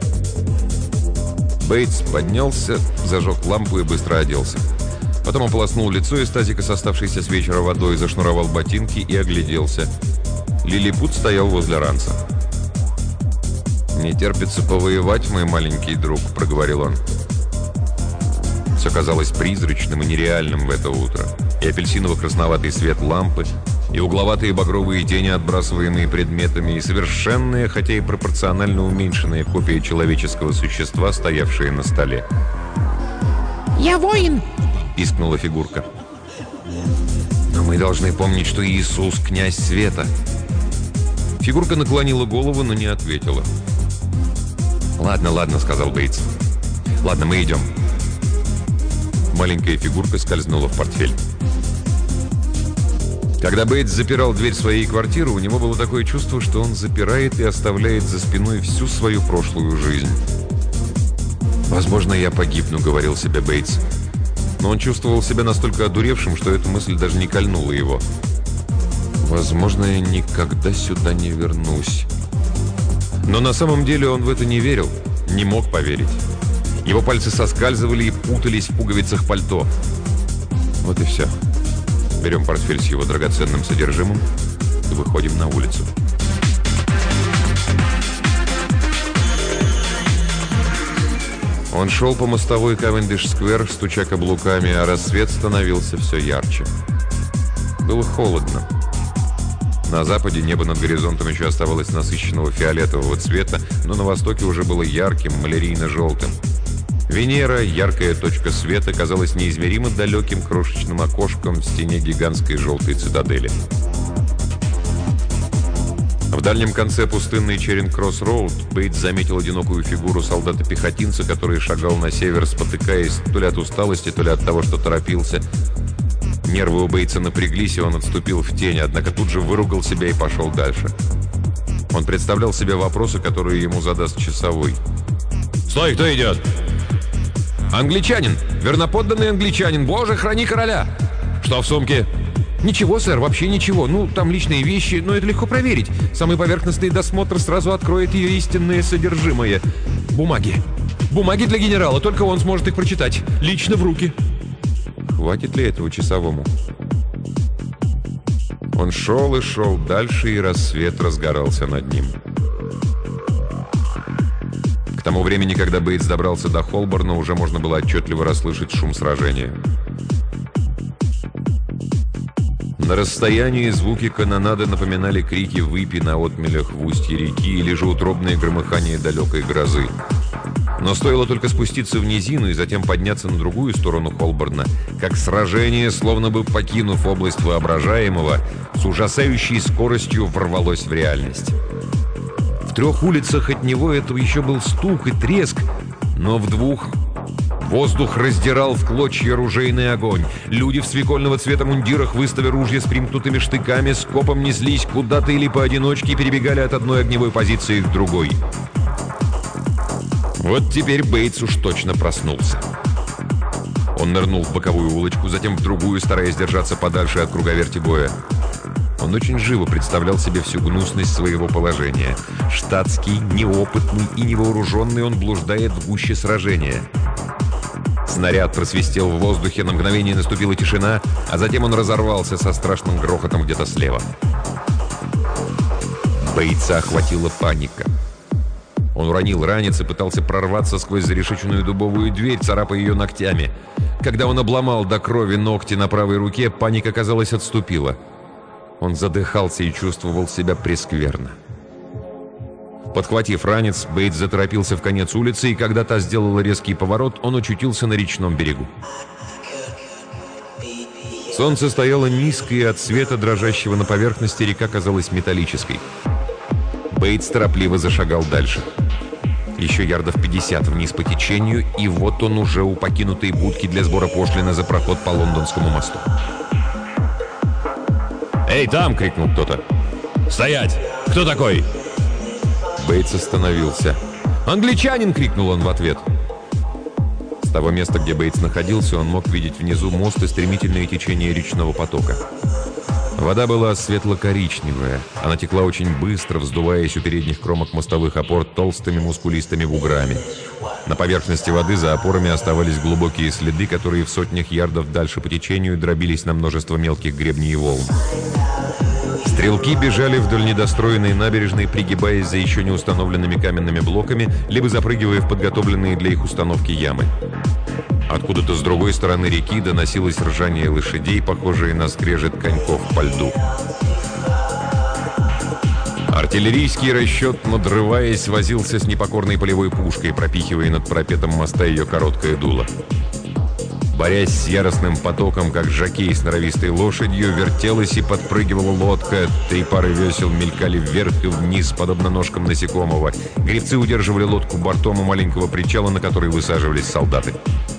Бейтс поднялся, зажег лампу и быстро оделся. Потом ополоснул лицо из тазика с оставшейся с вечера водой, зашнуровал ботинки и огляделся. Лилипут стоял возле ранца. «Не терпится повоевать, мой маленький друг», — проговорил он. Все казалось призрачным и нереальным в это утро. И апельсиново-красноватый свет лампы, и угловатые багровые тени, отбрасываемые предметами, и совершенные, хотя и пропорционально уменьшенные копии человеческого существа, стоявшие на столе. «Я воин!» — пискнула фигурка. «Но мы должны помнить, что Иисус — князь света». Фигурка наклонила голову, но не ответила. «Ладно, ладно», — сказал Бейтс. «Ладно, мы идем». Маленькая фигурка скользнула в портфель. Когда Бейтс запирал дверь своей квартиры, у него было такое чувство, что он запирает и оставляет за спиной всю свою прошлую жизнь. «Возможно, я погибну», — говорил себе Бейтс. Но он чувствовал себя настолько одуревшим, что эта мысль даже не кольнула его. «Возможно, я никогда сюда не вернусь». Но на самом деле он в это не верил, не мог поверить. Его пальцы соскальзывали и путались в пуговицах пальто. Вот и все. Берем портфель с его драгоценным содержимым и выходим на улицу. Он шел по мостовой Кавендиш-сквер, стуча каблуками, а рассвет становился все ярче. Было холодно. На западе небо над горизонтом еще оставалось насыщенного фиолетового цвета, но на востоке уже было ярким, малярийно-желтым. Венера, яркая точка света, казалась неизмеримо далеким крошечным окошком в стене гигантской желтой цитадели. В дальнем конце пустынной Черинг-Кросс-Роуд Бейтс заметил одинокую фигуру солдата-пехотинца, который шагал на север, спотыкаясь то ли от усталости, то ли от того, что торопился. Нервы у Бейтса напряглись, и он отступил в тень, однако тут же выругал себя и пошел дальше. Он представлял себе вопросы, которые ему задаст часовой. «Стой, кто идет?» «Англичанин! Верноподданный англичанин! Боже, храни короля!» «Что в сумке?» «Ничего, сэр, вообще ничего. Ну, там личные вещи, но это легко проверить. Самый поверхностный досмотр сразу откроет ее истинное содержимое. Бумаги. Бумаги для генерала, только он сможет их прочитать. Лично в руки». Хватит ли этого часовому? Он шел и шел дальше, и рассвет разгорался над ним. К тому времени, когда Бейтс добрался до Холборна, уже можно было отчетливо расслышать шум сражения. На расстоянии звуки канонады напоминали крики выпи на отмелях в устье реки или же утробное громыхание далекой грозы. Но стоило только спуститься в низину и затем подняться на другую сторону Холборна, как сражение, словно бы покинув область воображаемого, с ужасающей скоростью ворвалось в реальность. В трех улицах от него это еще был стук и треск, но в двух воздух раздирал в клочья ружейный огонь. Люди в свекольного цвета мундирах, выставя ружья с примкнутыми штыками, скопом неслись куда-то или поодиночке и перебегали от одной огневой позиции к другой. Вот теперь Бейтс уж точно проснулся. Он нырнул в боковую улочку, затем в другую, стараясь держаться подальше от круговерти боя. Он очень живо представлял себе всю гнусность своего положения. Штатский, неопытный и невооруженный, он блуждает в гуще сражения. Снаряд просвистел в воздухе, на мгновение наступила тишина, а затем он разорвался со страшным грохотом где-то слева. Бейтса охватила паника. Он уронил ранец и пытался прорваться сквозь зарешеченную дубовую дверь, царапая ее ногтями. Когда он обломал до крови ногти на правой руке, паника, казалось, отступила. Он задыхался и чувствовал себя прескверно. Подхватив ранец, Бейтс заторопился в конец улицы, и когда та сделала резкий поворот, он очутился на речном берегу. Солнце стояло низко, и от света, дрожащего на поверхности, река казалась металлической. Бейтс торопливо зашагал дальше. Еще ярдов пятьдесят вниз по течению, и вот он уже у покинутой будки для сбора пошлины за проход по Лондонскому мосту. «Эй, там!» — крикнул кто-то. «Стоять! Кто такой?» Бейтс остановился. «Англичанин!» — крикнул он в ответ. С того места, где Бейтс находился, он мог видеть внизу мост и стремительное течение речного потока. Вода была светло-коричневая. Она текла очень быстро, вздуваясь у передних кромок мостовых опор толстыми мускулистыми буграми. На поверхности воды за опорами оставались глубокие следы, которые в сотнях ярдов дальше по течению дробились на множество мелких гребней и волн. Стрелки бежали вдоль недостроенной набережной, пригибаясь за еще не установленными каменными блоками, либо запрыгивая в подготовленные для их установки ямы. Откуда-то с другой стороны реки доносилось ржание лошадей, похожее на скрежет коньков по льду. Артиллерийский расчет, надрываясь, возился с непокорной полевой пушкой, пропихивая над парапетом моста ее короткое дуло. Борясь с яростным потоком, как жокей с норовистой лошадью, вертелась и подпрыгивала лодка. Три пары весел мелькали вверх и вниз, подобно ножкам насекомого. Гребцы удерживали лодку бортом у маленького причала, на который высаживались солдаты.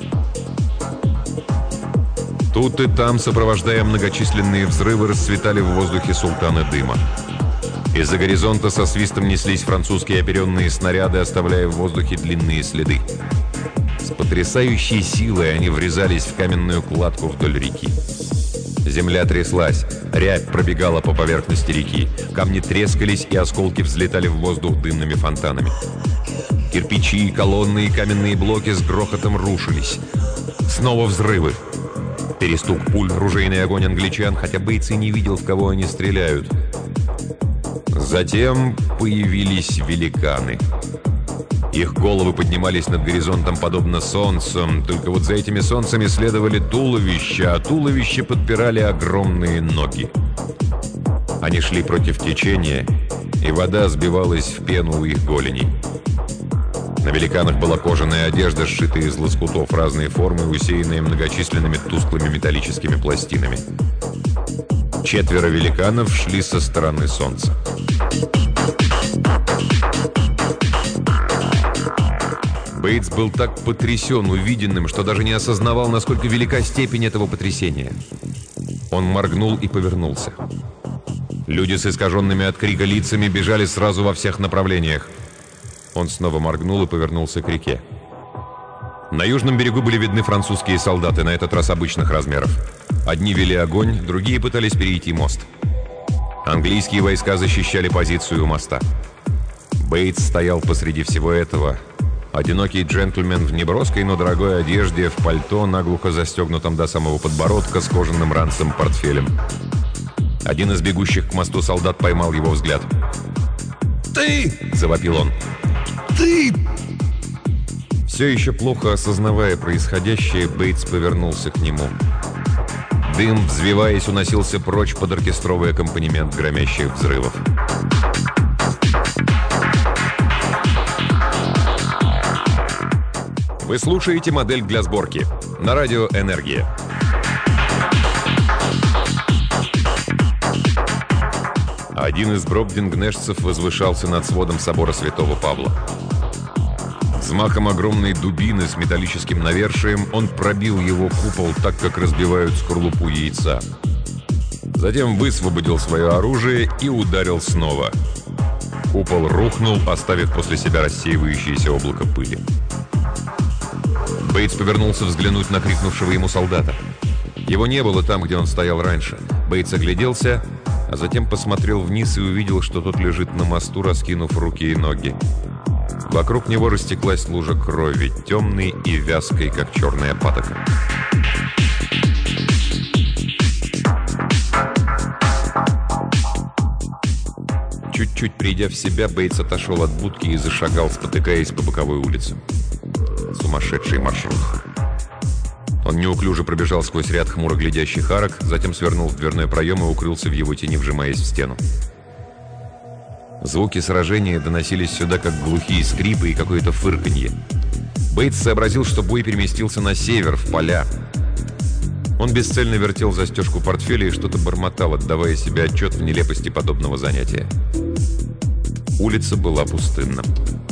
Тут и там, сопровождая многочисленные взрывы, расцветали в воздухе султаны дыма. Из-за горизонта со свистом неслись французские оперенные снаряды, оставляя в воздухе длинные следы. С потрясающей силой они врезались в каменную кладку вдоль реки. Земля тряслась, рябь пробегала по поверхности реки, камни трескались, и осколки взлетали в воздух дымными фонтанами. Кирпичи, колонны и каменные блоки с грохотом рушились. Снова взрывы. Перестук пуль, ружейный огонь англичан, хотя Бейтс и не видел, в кого они стреляют. Затем появились великаны. Их головы поднимались над горизонтом подобно солнцам, только вот за этими солнцами следовали туловища, а туловища подпирали огромные ноги. Они шли против течения, и вода сбивалась в пену у их голеней. На великанах была кожаная одежда, сшитая из лоскутов разной формы, усеянная многочисленными тусклыми металлическими пластинами. Четверо великанов шли со стороны солнца. Бейтс был так потрясен увиденным, что даже не осознавал, насколько велика степень этого потрясения. Он моргнул и повернулся. Люди с искаженными от крика лицами бежали сразу во всех направлениях. Он снова моргнул и повернулся к реке. На южном берегу были видны французские солдаты, на этот раз обычных размеров. Одни вели огонь, другие пытались перейти мост. Английские войска защищали позицию у моста. Бейтс стоял посреди всего этого. Одинокий джентльмен в неброской, но дорогой одежде, в пальто, наглухо застегнутом до самого подбородка, с кожаным ранцем портфелем. Один из бегущих к мосту солдат поймал его взгляд. «Ты!» — завопил он. «Ты!» Все еще плохо осознавая происходящее, Бейтс повернулся к нему. Дым, взвиваясь, уносился прочь под оркестровый аккомпанемент громящих взрывов. Вы слушаете «Модель для сборки» на радио «Энергия». Один из бробдингнешцев возвышался над сводом собора Святого Павла. Взмахом огромной дубины с металлическим навершием он пробил его купол так, как разбивают скорлупу яйца. Затем высвободил свое оружие и ударил снова. Купол рухнул, оставив после себя рассеивающееся облако пыли. Бейтс повернулся взглянуть на крикнувшего ему солдата. Его не было там, где он стоял раньше. Бейтс огляделся, а затем посмотрел вниз и увидел, что тот лежит на мосту, раскинув руки и ноги. Вокруг него растеклась лужа крови, темной и вязкой, как черная патока. Чуть-чуть придя в себя, Бейтс отошел от будки и зашагал, спотыкаясь по боковой улице. Сумасшедший маршрут. Он неуклюже пробежал сквозь ряд хмуро глядящих арок, затем свернул в дверной проем и укрылся в его тени, вжимаясь в стену. Звуки сражения доносились сюда, как глухие скрипы и какое-то фырканье. Бейтс сообразил, что бой переместился на север, в поля. Он бесцельно вертел застежку портфеля и что-то бормотал, отдавая себе отчет в нелепости подобного занятия. Улица была пустынна.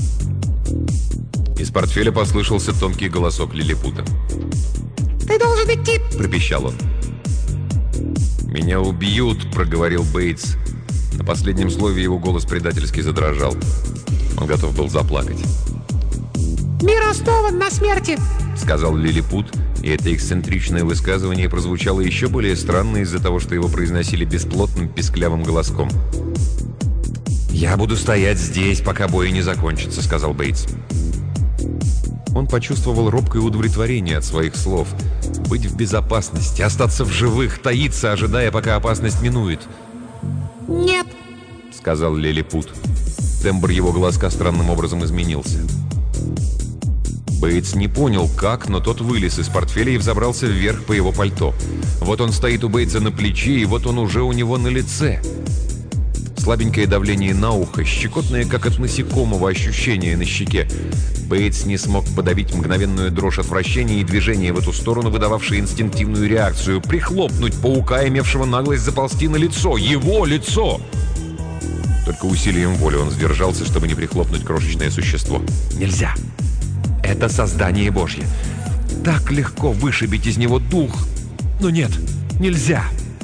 Из портфеля послышался тонкий голосок лилипута. «Ты должен идти!» — пропищал он. «Меня убьют!» — проговорил Бейтс. На последнем слове его голос предательски задрожал. Он готов был заплакать. «Мир основан на смерти!» — сказал лилипут, и это эксцентричное высказывание прозвучало еще более странно из-за того, что его произносили бесплотным писклявым голоском. «Я буду стоять здесь, пока бой не закончится», — сказал Бейтс. Он почувствовал робкое удовлетворение от своих слов. Быть в безопасности, остаться в живых, таиться, ожидая, пока опасность минует. «Нет», — сказал лилипут. Тембр его глазка странным образом изменился. Бейтс не понял, как, но тот вылез из портфеля и взобрался вверх по его пальто. Вот он стоит у Бейтса на плече, и вот он уже у него на лице. Слабенькое давление на ухо, щекотное, как от насекомого, ощущение на щеке. Бейтс не смог подавить мгновенную дрожь отвращения и движение в эту сторону, выдававшее инстинктивную реакцию. Прихлопнуть паука, имевшего наглость заползти на лицо. Его лицо! Только усилием воли он сдержался, чтобы не прихлопнуть крошечное существо. Нельзя! Это создание Божье. Так легко вышибить из него дух. Но нет, нельзя!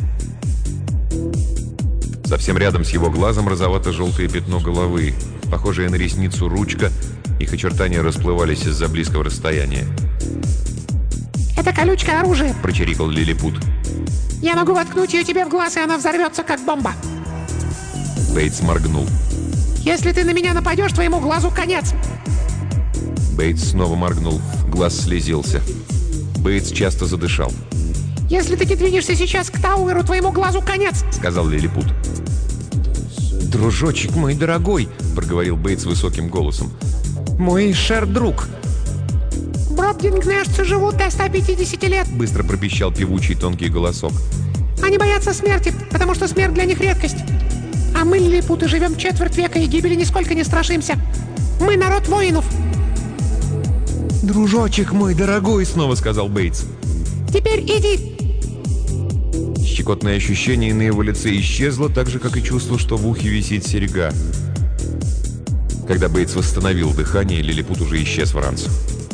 Совсем рядом с его глазом розовато-желтое пятно головы, похожее на ресницу ручка. Их очертания расплывались из-за близкого расстояния. «Это колючка оружия», — прочирикал лилипут. «Я могу воткнуть ее тебе в глаз, и она взорвется, как бомба». Бейтс моргнул. «Если ты на меня нападешь, твоему глазу конец». Бейтс снова моргнул. Глаз слезился. Бейтс часто задышал. «Если ты не двинешься сейчас к Тауэру, твоему глазу конец», — сказал лилипут. «Дружочек мой дорогой», — проговорил Бейтс высоким голосом. «Мой шер-друг». «Бродингнешцы живут до ста пятидесяти лет», — быстро пропищал певучий тонкий голосок. «Они боятся смерти, потому что смерть для них редкость. А мы, лилипуты, живем четверть века и гибели нисколько не страшимся. Мы народ воинов». «Дружочек мой дорогой», — снова сказал Бейтс. «Теперь иди». Щекотное ощущение на его лице исчезло, так же, как и чувство, что в ухе висит серьга. Когда Бейтс восстановил дыхание, лилипут уже исчез в ранце.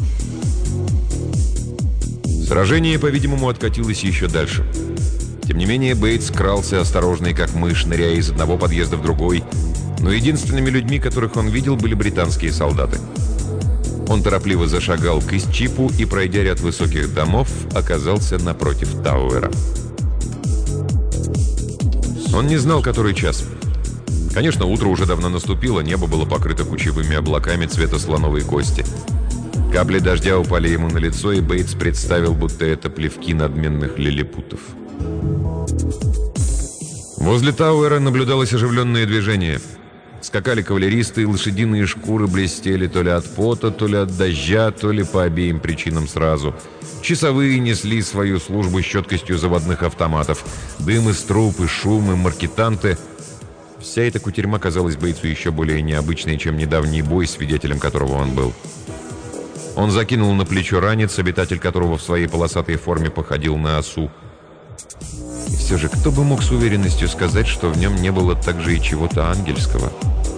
Сражение, по-видимому, откатилось еще дальше. Тем не менее, Бейтс крался осторожный, как мышь, ныряя из одного подъезда в другой, но единственными людьми, которых он видел, были британские солдаты. Он торопливо зашагал к Истчипу и, пройдя ряд высоких домов, оказался напротив Тауэра. Он не знал, который час. Конечно, утро уже давно наступило, небо было покрыто кучевыми облаками цвета слоновой кости. Капли дождя упали ему на лицо, и Бейтс представил, будто это плевки надменных лилипутов. Возле Тауэра наблюдалось оживленное движение. Скакали кавалеристы, и лошадиные шкуры блестели то ли от пота, то ли от дождя, то ли по обеим причинам сразу. Часовые несли свою службу с четкостью заводных автоматов. Дым из труб, и шум, и маркетанты. Вся эта кутерьма казалась Бейтсу еще более необычной, чем недавний бой, свидетелем которого он был. Он закинул на плечо ранец, обитатель которого в своей полосатой форме походил на осу. И все же, кто бы мог с уверенностью сказать, что в нем не было также и чего-то ангельского?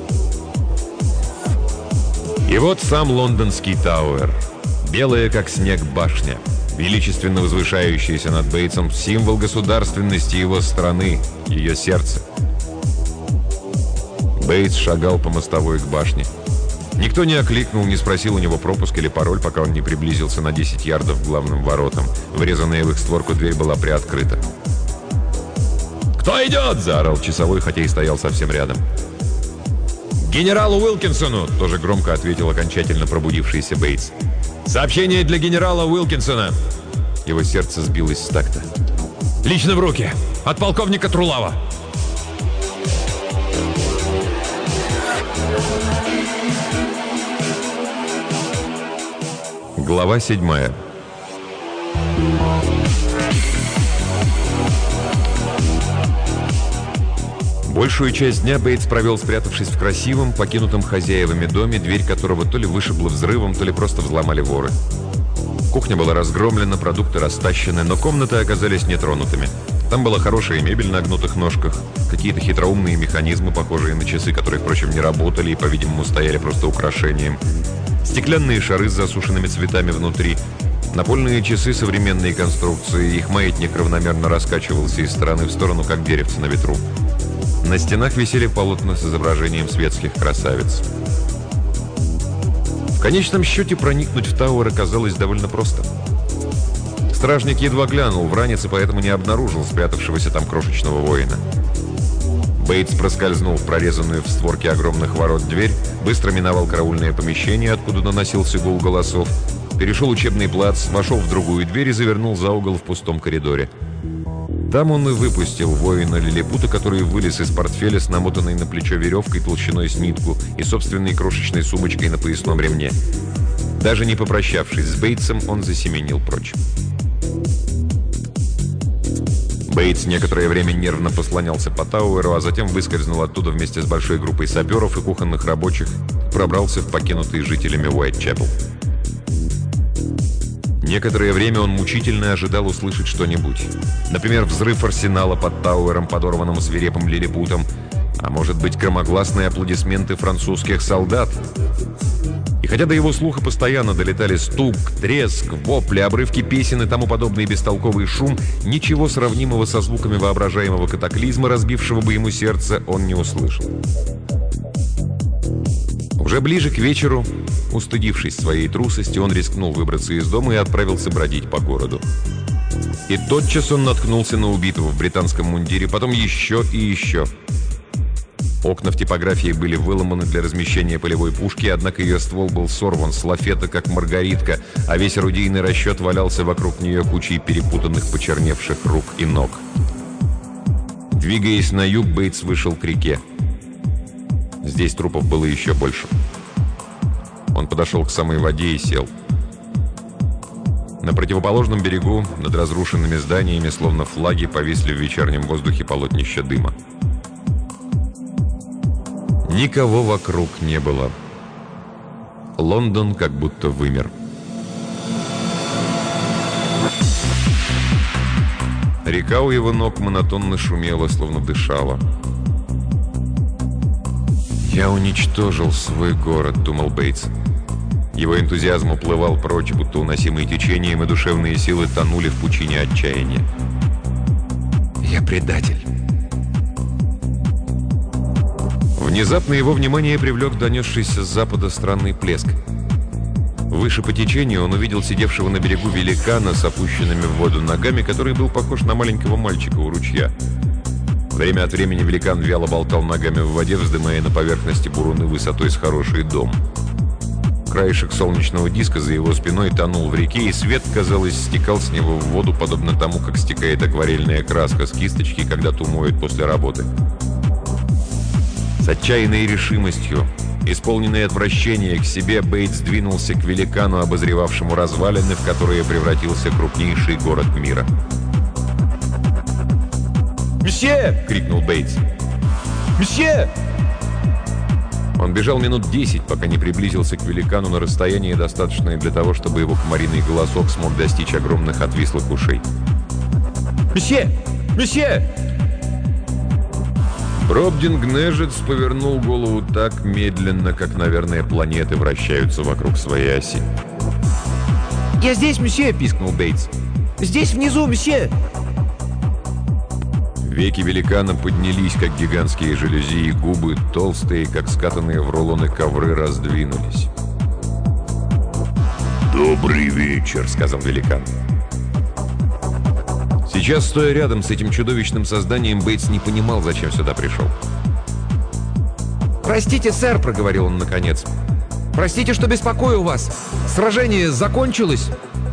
И вот сам лондонский Тауэр. Белая, как снег, башня, величественно возвышающаяся над Бейтсом, символ государственности его страны, ее сердца. Бейтс шагал по мостовой к башне. Никто не окликнул, не спросил у него пропуск или пароль, пока он не приблизился на десять ярдов к главным воротам. Врезанная в их створку дверь была приоткрыта. «Кто идет?» – заорал часовой, хотя и стоял совсем рядом. «Генералу Уилкинсону!» – тоже громко ответил окончательно пробудившийся Бейтс. «Сообщение для генерала Уилкинсона!» Его сердце сбилось с такта. «Лично в руки! От полковника Трулава!» Глава седьмая. Большую часть дня Бейтс провел, спрятавшись в красивом, покинутом хозяевами доме, дверь которого то ли вышибла взрывом, то ли просто взломали воры. Кухня была разгромлена, продукты растащены, но комнаты оказались нетронутыми. Там была хорошая мебель на гнутых ножках, какие-то хитроумные механизмы, похожие на часы, которые, впрочем, не работали и, по-видимому, стояли просто украшением. Стеклянные шары с засушенными цветами внутри. Напольные часы современной конструкции, их маятник равномерно раскачивался из стороны в сторону, как деревце на ветру. На стенах висели полотна с изображением светских красавиц. В конечном счете проникнуть в Тауэр оказалось довольно просто. Стражник едва глянул в ранец и поэтому не обнаружил спрятавшегося там крошечного воина. Бейтс проскользнул в прорезанную в створке огромных ворот дверь, быстро миновал караульное помещение, откуда доносился гул голосов, перешел учебный плац, вошел в другую дверь и завернул за угол в пустом коридоре. Там он и выпустил воина-лилипута, который вылез из портфеля с намотанной на плечо веревкой толщиной с нитку и собственной крошечной сумочкой на поясном ремне. Даже не попрощавшись с Бейтсом, он засеменил прочь. Бейтс некоторое время нервно послонялся по Тауэру, а затем выскользнул оттуда вместе с большой группой саперов и кухонных рабочих, пробрался в покинутый жителями Уайтчепел. Некоторое время он мучительно ожидал услышать что-нибудь. Например, взрыв арсенала под Тауэром, подорванным свирепым лилипутом, а может быть, громогласные аплодисменты французских солдат. И хотя до его слуха постоянно долетали стук, треск, вопли, обрывки песен и тому подобный бестолковый шум, ничего сравнимого со звуками воображаемого катаклизма, разбившего бы ему сердце, он не услышал. Уже ближе к вечеру, устыдившись своей трусости, он рискнул выбраться из дома и отправился бродить по городу. И тотчас он наткнулся на убитого в британском мундире, потом еще и еще. Окна в типографии были выломаны для размещения полевой пушки, однако ее ствол был сорван с лафета, как маргаритка, а весь орудийный расчет валялся вокруг нее кучей перепутанных почерневших рук и ног. Двигаясь на юг, Бейтс вышел к реке. Здесь трупов было еще больше. Он подошел к самой воде и сел. На противоположном берегу, над разрушенными зданиями, словно флаги, повисли в вечернем воздухе полотнища дыма. Никого вокруг не было. Лондон как будто вымер. Река у его ног монотонно шумела, словно дышала. «Я уничтожил свой город», — думал Бейтс. Его энтузиазм уплывал прочь, будто уносимый течением, и душевные силы тонули в пучине отчаяния. «Я предатель». Внезапно его внимание привлек донесшийся с запада странный плеск. Выше по течению он увидел сидевшего на берегу великана с опущенными в воду ногами, который был похож на маленького мальчика у ручья. Время от времени великан вяло болтал ногами в воде, вздымая на поверхности буруны высотой с хороший дом. Краешек солнечного диска за его спиной тонул в реке, и свет, казалось, стекал с него в воду, подобно тому, как стекает акварельная краска с кисточки, когда ту моют после работы. С отчаянной решимостью, исполненный отвращения к себе, Бейтс двинулся к великану, обозревавшему развалины, в которые превратился крупнейший город мира. «Мсье!» — крикнул Бейтс. «Мсье!» Он бежал минут десять, пока не приблизился к великану на расстояние, достаточное для того, чтобы его комариный голосок смог достичь огромных отвислых ушей. «Мсье! Мсье!» Бробдинг-Нежец повернул голову так медленно, как, наверное, планеты вращаются вокруг своей оси. «Я здесь, мсье!» — пискнул Бейтс. «Здесь, внизу, мсье!» Веки великана поднялись, как гигантские жалюзи, и губы, толстые, как скатанные в рулоны ковры, раздвинулись. «Добрый вечер», — сказал великан. Сейчас, стоя рядом с этим чудовищным созданием, Бейтс не понимал, зачем сюда пришел. «Простите, сэр», — проговорил он наконец. «Простите, что беспокою вас. Сражение закончилось?»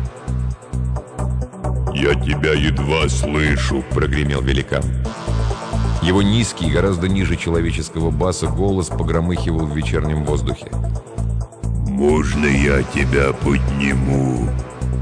«Я тебя едва слышу», — прогремел великан. Его низкий, гораздо ниже человеческого баса, голос погромыхивал в вечернем воздухе. «Можно я тебя подниму?»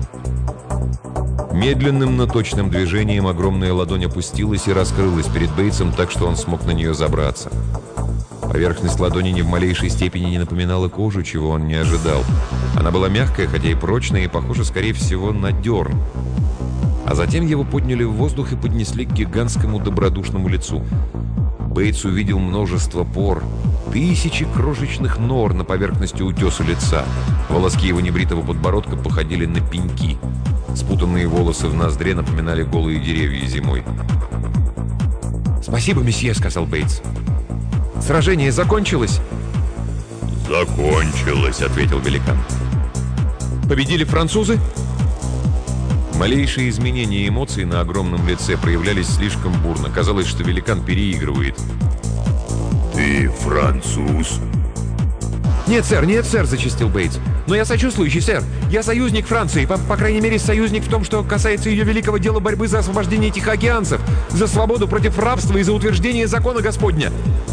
Медленным, но точным движением огромная ладонь опустилась и раскрылась перед Бейтсом так, что он смог на нее забраться. Поверхность ладони ни в малейшей степени не напоминала кожу, чего он не ожидал. Она была мягкая, хотя и прочная, и похожа, скорее всего, на дерн. А затем его подняли в воздух и поднесли к гигантскому добродушному лицу. Бейтс увидел множество пор, тысячи крошечных нор на поверхности утеса лица. Волоски его небритого подбородка походили на пеньки. Спутанные волосы в ноздре напоминали голые деревья зимой. «Спасибо, месье», — сказал Бейтс. «Сражение закончилось?» «Закончилось», — ответил великан. «Победили французы?» Малейшие изменения эмоций на огромном лице проявлялись слишком бурно. Казалось, что великан переигрывает. «Ты француз?» «Нет, сэр, нет, сэр», — зачастил Бейтс. «Но я сочувствующий, сэр. Я союзник Франции. По, по крайней мере, союзник в том, что касается ее великого дела борьбы за освобождение тихоокеанцев, за свободу против рабства и за утверждение закона Господня».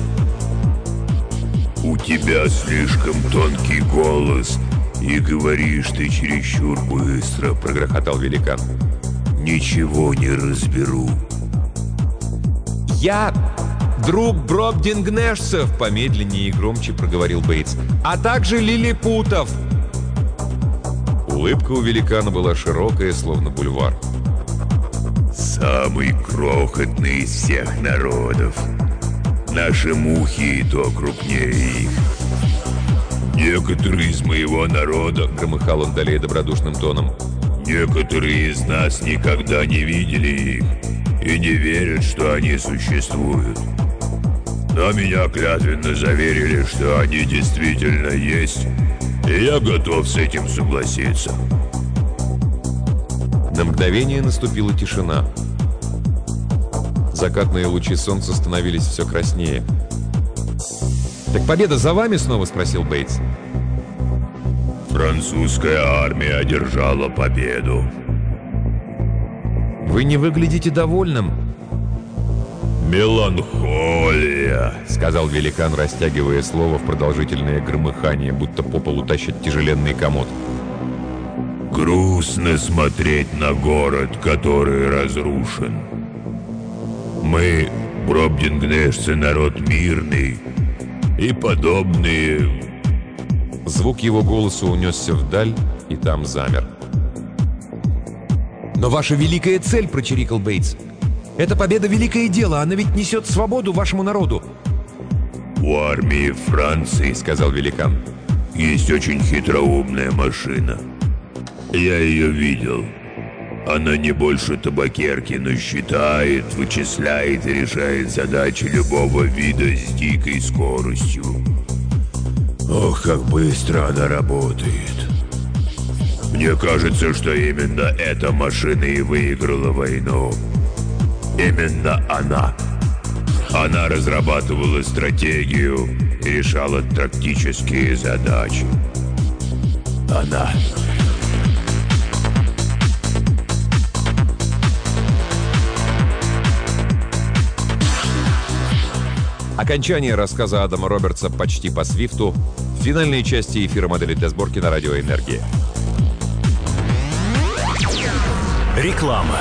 «У тебя слишком тонкий голос, и говоришь ты чересчур быстро», — прогрохотал великан. «Ничего не разберу». «Я друг Бробдингнешцев», — помедленнее и громче проговорил Бейтс, «а также лилипутов». Улыбка у великана была широкая, словно бульвар. «Самый крохотный из всех народов. Наши мухи и то крупнее их. Некоторые из моего народа, — громыхал он далее добродушным тоном, — некоторые из нас никогда не видели их и не верят, что они существуют. Но меня клятвенно заверили, что они действительно есть, и я готов с этим согласиться». На мгновение наступила тишина. Закатные лучи солнца становились все краснее. «Так победа за вами снова?» — спросил Бейтс. «Французская армия одержала победу». «Вы не выглядите довольным». «Меланхолия», — сказал великан, растягивая слово в продолжительное громыхание, будто по полу тащат тяжеленный комод. «Грустно смотреть на город, который разрушен. Мы, бробдингнешцы, народ мирный, и подобные...» Звук его голоса унесся вдаль, и там замер. «Но ваша великая цель», — прочирикал Бейтс. «Эта победа — великое дело, она ведь несет свободу вашему народу». «У армии Франции, — сказал великан, — есть очень хитроумная машина. Я ее видел. Она не больше табакерки, но считает, вычисляет и решает задачи любого вида с дикой скоростью. Ох, как быстро она работает. Мне кажется, что именно эта машина и выиграла войну. Именно она. Она разрабатывала стратегию и решала тактические задачи. Она... Окончание рассказа Адама Робертса «Почти по свифту» в финальной части эфира модели для сборки на радио «Энергия». Реклама.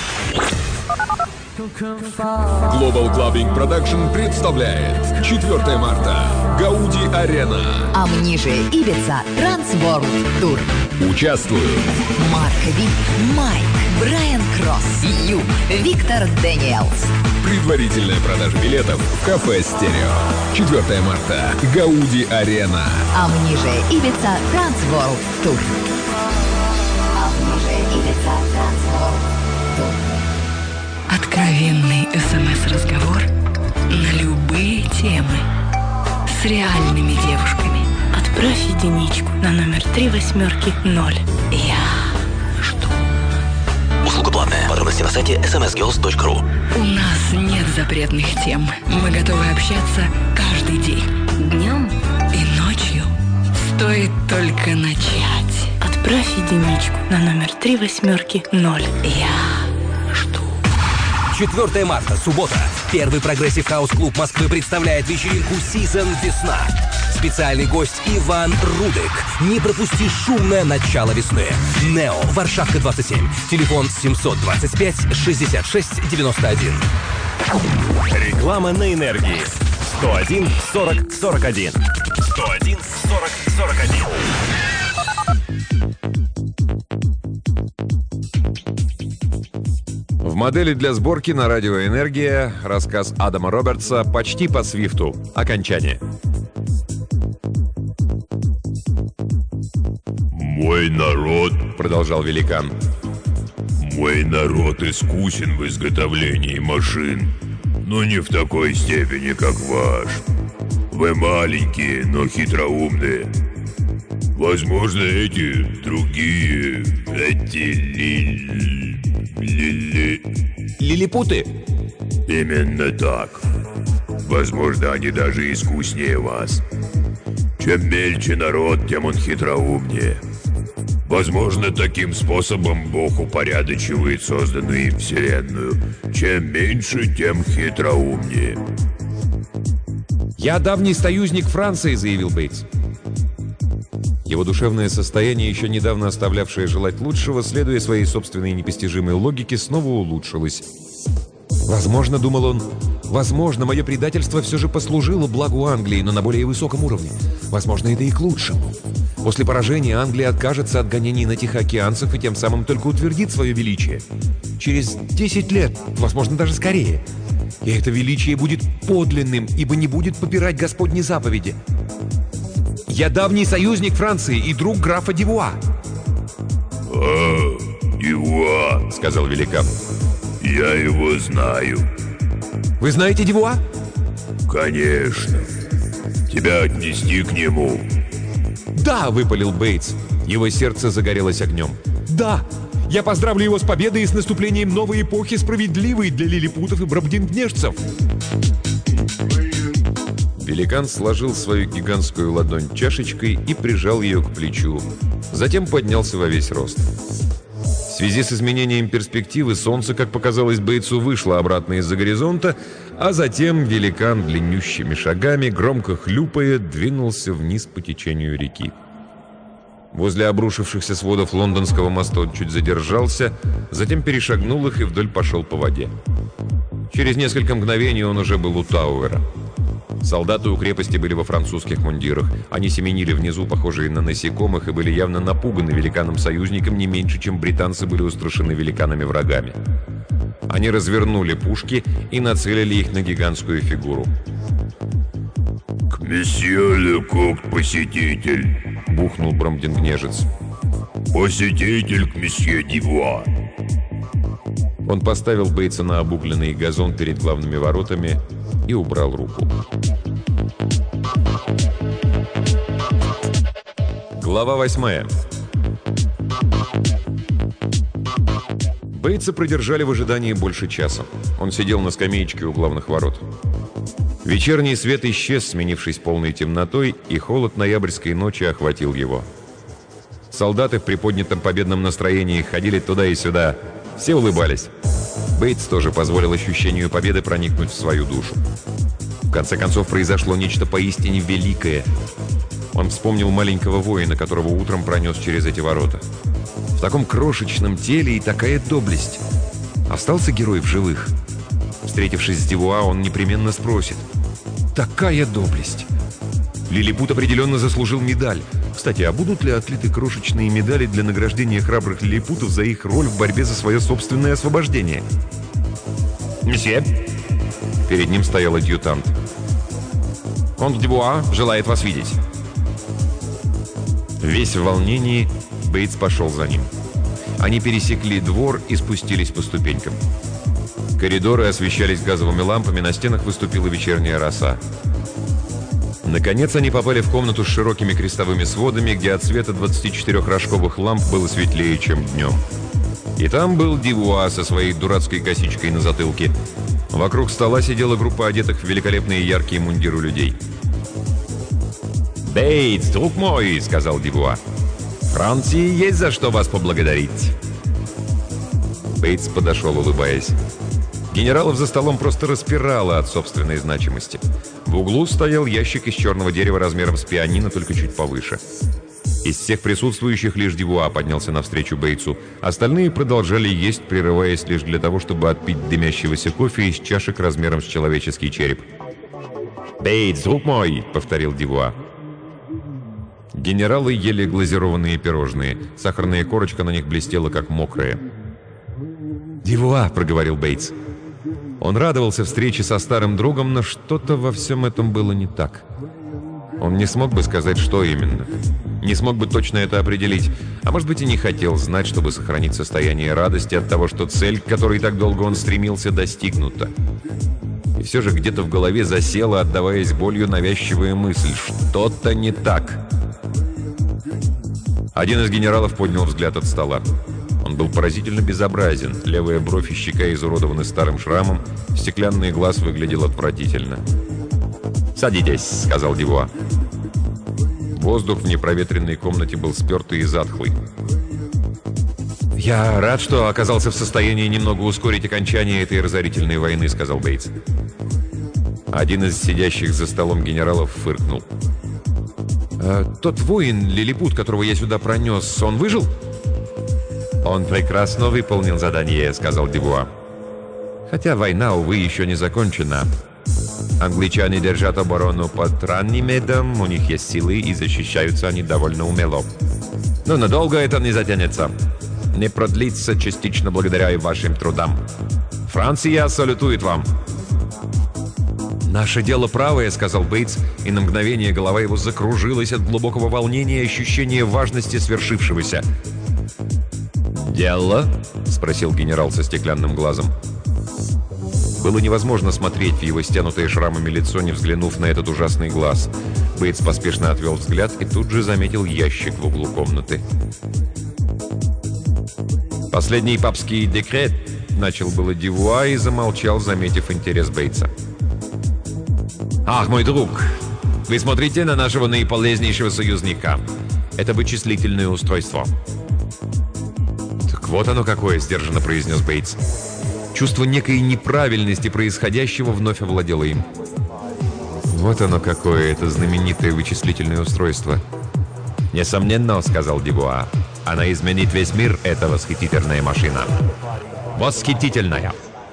Global Clubbing Production представляет четвёртого марта Гауди Арена. А в ниже Ибица Трансворлд Тур. Участвуют Марк Вип, Майк, Брайан Кросс, Ю, Виктор Дэниелс. Предварительная продажа билетов в кафе «Стерео». четвёртого марта Гауди Арена. А в ниже Ибица Трансворлд Тур. А в ниже Ибица Трансворлд Тур. Откровенный СМС-разговор на любые темы с реальными девушками. Отправь единичку на номер три восьмерки ноль. Я жду. Услуга платная. Подробности на сайте эс эм эс герлс точка ру. У нас нет запретных тем. Мы готовы общаться каждый день. Днем и ночью. Стоит только начать. Отправь единичку на номер три восьмерки ноль. Я жду. четвёртого марта, суббота. Первый прогрессив хаус-клуб Москвы представляет вечеринку «Season Весна». Специальный гость Иван Рудык. Не пропусти шумное начало весны. Нео, Варшавка двадцать семь. Телефон семьсот двадцать пять шестьдесят шесть девяносто один. Реклама на Энергии. сто один сорок сорок один. сто один сорок сорок один. В модели для сборки на радио «Энергия» рассказ Адама Робертса «Почти по свифту». Окончание. «Мой народ», — продолжал великан, «мой народ искусен в изготовлении машин, но не в такой степени, как ваш. Вы маленькие, но хитроумные. Возможно, эти другие, эти ли... ли... лилипуты? Именно так. Возможно, они даже искуснее вас. Чем мельче народ, тем он хитроумнее. Возможно, таким способом Бог упорядочивает созданную им вселенную. Чем меньше, тем хитроумнее». «Я давний союзник Франции», — заявил Бейтс. Его душевное состояние, еще недавно оставлявшее желать лучшего, следуя своей собственной непостижимой логике, снова улучшилось. «Возможно, — думал он, — возможно, мое предательство все же послужило благу Англии, но на более высоком уровне. Возможно, это и к лучшему. После поражения Англия откажется от гонений на тихоокеанцев и тем самым только утвердит свое величие. Через десять лет, возможно, даже скорее. И это величие будет подлинным, ибо не будет попирать Господни заповеди. Я давний союзник Франции и друг графа Дивуа». «А, Дивуа», — сказал великан. «Я его знаю». «Вы знаете Дивуа?» «Конечно. Тебя отнести к нему?» «Да!» — выпалил Бейтс. Его сердце загорелось огнем. «Да! Я поздравлю его с победой и с наступлением новой эпохи, справедливой для лилипутов и брабдингнежцев!» Великан сложил свою гигантскую ладонь чашечкой и прижал ее к плечу. Затем поднялся во весь рост. В связи с изменением перспективы солнце, как показалось Бейтсу, вышло обратно из-за горизонта, а затем великан длиннющими шагами, громко хлюпая, двинулся вниз по течению реки. Возле обрушившихся сводов лондонского моста он чуть задержался, затем перешагнул их и вдоль пошел по воде. Через несколько мгновений он уже был у Тауэра. Солдаты у крепости были во французских мундирах. Они семенили внизу, похожие на насекомых, и были явно напуганы великаном-союзником не меньше, чем британцы были устрашены великанами-врагами. Они развернули пушки и нацелили их на гигантскую фигуру. «К месье Лекок, посетитель!» — бухнул брамдингнежец. «Посетитель к месье Дивуа!» Он поставил Бейтса на обугленный газон перед главными воротами и убрал руку. Глава восьмая. Бейтса продержали в ожидании больше часа. Он сидел на скамеечке у главных ворот. Вечерний свет исчез, сменившись полной темнотой, и холод ноябрьской ночи охватил его. Солдаты в приподнятом победном настроении ходили туда и сюда. Все улыбались. Бейтс тоже позволил ощущению победы проникнуть в свою душу. В конце концов, произошло нечто поистине великое. Он вспомнил маленького воина, которого утром пронес через эти ворота. В таком крошечном теле и такая доблесть. Остался герой в живых? Встретившись с Дивуа, он непременно спросит. Такая доблесть! Лилипут определенно заслужил медаль. Кстати, а будут ли отлиты крошечные медали для награждения храбрых лилипутов за их роль в борьбе за свое собственное освобождение? «Месье!» Перед ним стоял адъютант. «Конт Дивуа желает вас видеть». Весь в волнении, Бейтс пошел за ним. Они пересекли двор и спустились по ступенькам. Коридоры освещались газовыми лампами, на стенах выступила вечерняя роса. Наконец они попали в комнату с широкими крестовыми сводами, где от света двадцати четырёх рожковых ламп было светлее, чем днем. И там был Дивуа со своей дурацкой косичкой на затылке. Вокруг стола сидела группа одетых в великолепные яркие мундиры людей. «Бейтс, друг мой», — сказал Дивуа, — «Франции есть за что вас поблагодарить». Бейтс подошел, улыбаясь. Генералов за столом просто распирало от собственной значимости. В углу стоял ящик из черного дерева размером с пианино, только чуть повыше. Из всех присутствующих лишь Дивуа поднялся навстречу Бейтсу. Остальные продолжали есть, прерываясь лишь для того, чтобы отпить дымящегося кофе из чашек размером с человеческий череп. «Бейтс, друг мой!» — повторил Дивуа. Генералы ели глазированные пирожные. Сахарная корочка на них блестела, как мокрая. «Дивуа!» — проговорил Бейтс. Он радовался встрече со старым другом, но что-то во всем этом было не так. Он не смог бы сказать, что именно. Не смог бы точно это определить. А может быть, и не хотел знать, чтобы сохранить состояние радости от того, что цель, к которой так долго он стремился, достигнута. И все же где-то в голове засела, отдаваясь болью, навязчивая мысль: что-то не так. Один из генералов поднял взгляд от стола. Он был поразительно безобразен. Левая бровь и щека изуродованы старым шрамом, стеклянный глаз выглядел отвратительно. «Садитесь», — сказал Дивуа. Воздух в непроветренной комнате был спертый и затхлый. «Я рад, что оказался в состоянии немного ускорить окончание этой разорительной войны», — сказал Бейтс. Один из сидящих за столом генералов фыркнул. «А тот воин, лилипут, которого я сюда пронес, он выжил?» «Он прекрасно выполнил задание», — сказал Дивуа. «Хотя война, увы, еще не закончена. Англичане держат оборону под Раннимедом, у них есть силы, и защищаются они довольно умело. Но надолго это не затянется. Не продлится частично благодаря и вашим трудам. Франция салютует вам». «Наше дело правое», — сказал Бейтс, и на мгновение голова его закружилась от глубокого волнения и ощущения важности свершившегося. «Дело?» — спросил генерал со стеклянным глазом. Было невозможно смотреть в его стянутое шрамами лицо, не взглянув на этот ужасный глаз. Бейтс поспешно отвел взгляд и тут же заметил ящик в углу комнаты. «Последний папский декрет», — начал было Дивуа и замолчал, заметив интерес Бейтса. «Ах, мой друг, вы смотрите на нашего наиполезнейшего союзника. Это вычислительное устройство». «Так вот оно какое», — сдержанно произнес Бейтс. Чувство некой неправильности происходящего вновь овладело им. «Вот оно какое, это знаменитое вычислительное устройство». «Несомненно», — сказал Дивуа, — «она изменит весь мир, эта восхитительная машина». «Восхитительная!»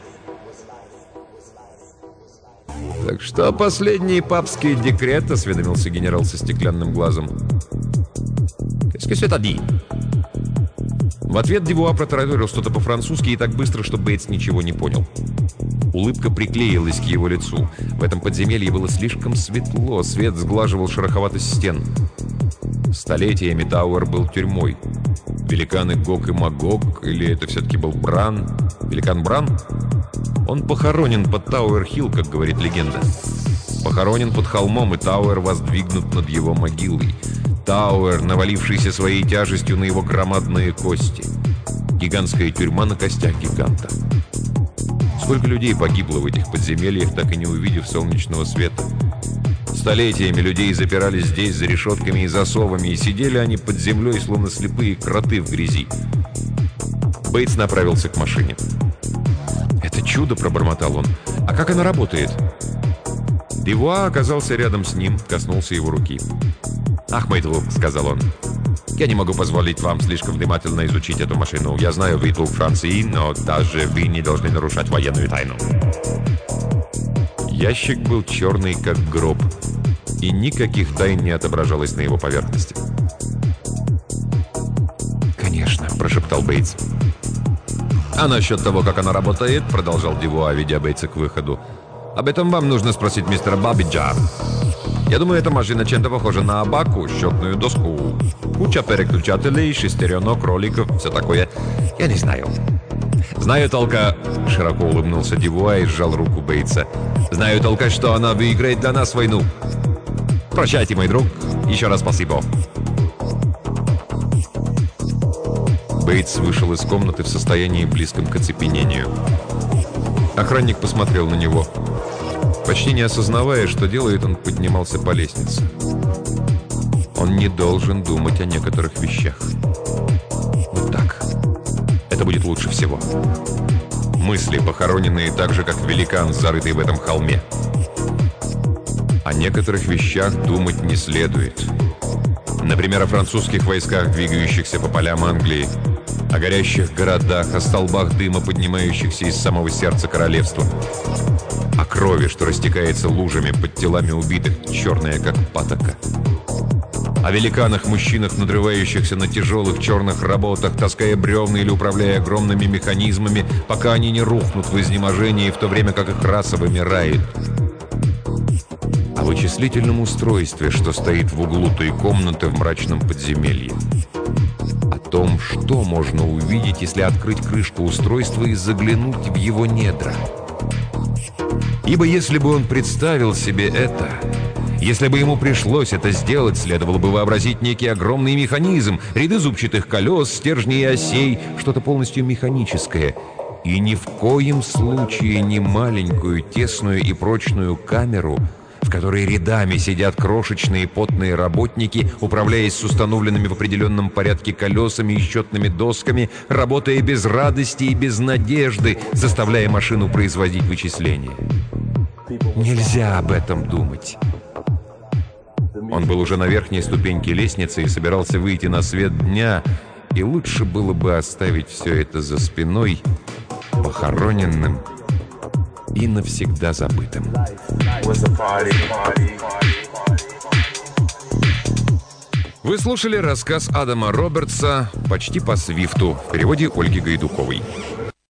«Так что последний папский декрет», — осведомился генерал со стеклянным глазом. «Qu'est-ce que c'est à dire?» В ответ Дивуа протараторил что-то по-французски и так быстро, что Бейтс ничего не понял. Улыбка приклеилась к его лицу. В этом подземелье было слишком светло, свет сглаживал шероховатость стен. Столетиями Тауэр был тюрьмой. Великаны Гог и Магог, или это все-таки был Бран? Великан Бран? Он похоронен под Тауэр-Хилл, как говорит легенда. Похоронен под холмом, и Тауэр воздвигнут над его могилой. Тауэр, навалившийся своей тяжестью на его громадные кости. Гигантская тюрьма на костях гиганта. Сколько людей погибло в этих подземельях, так и не увидев солнечного света. Столетиями людей запирали здесь за решетками и засовами, и сидели они под землей, словно слепые кроты в грязи. Бейтс направился к машине. «Это чудо!» — пробормотал он. «А как она работает?» Дивуа оказался рядом с ним, коснулся его руки. «Ах, мой друг», — сказал он, — «я не могу позволить вам слишком внимательно изучить эту машину. Я знаю, вы друг Франции, но даже вы не должны нарушать военную тайну». Ящик был черный, как гроб, и никаких тайн не отображалось на его поверхности. «Конечно», — прошептал Бейтс. «А насчет того, как она работает», — продолжал Дивуа, ведя Бейтса к выходу, — «об этом вам нужно спросить мистера Бабиджа. Я думаю, эта машина чем-то похожа на абаку, счетную доску. Куча переключателей, шестеренок, кроликов, все такое. Я не знаю. Знаю только...» Широко улыбнулся Дивуа и сжал руку Бейтса. «Знаю только, что она выиграет для нас войну. Прощайте, мой друг. Еще раз спасибо». Бейтс вышел из комнаты в состоянии близком к оцепенению. Охранник посмотрел на него. Почти не осознавая, что делает, он поднимался по лестнице. Он не должен думать о некоторых вещах. Вот так. Это будет лучше всего. Мысли, похороненные так же, как великан, зарытый в этом холме. О некоторых вещах думать не следует. Например, о французских войсках, двигающихся по полям Англии, о горящих городах, о столбах дыма, поднимающихся из самого сердца королевства. о крови, что растекается лужами под телами убитых, черная как патока. О великанах-мужчинах, надрывающихся на тяжелых черных работах, таская бревна или управляя огромными механизмами, пока они не рухнут в изнеможении, в то время как их раса вымирает. О вычислительном устройстве, что стоит в углу той комнаты в мрачном подземелье. О том, что можно увидеть, если открыть крышку устройства и заглянуть в его недра. Ибо если бы он представил себе это, если бы ему пришлось это сделать, следовало бы вообразить некий огромный механизм, ряды зубчатых колес, стержней и осей, что-то полностью механическое, и ни в коем случае не маленькую, тесную и прочную камеру, в которой рядами сидят крошечные потные работники, управляясь с установленными в определенном порядке колесами и счетными досками, работая без радости и без надежды, заставляя машину производить вычисления. Нельзя об этом думать. Он был уже на верхней ступеньке лестницы и собирался выйти на свет дня, и лучше было бы оставить все это за спиной, похороненным и навсегда забытым. Вы слушали рассказ Адама Робертса «Почти по свифту» в переводе Ольги Гайдуковой.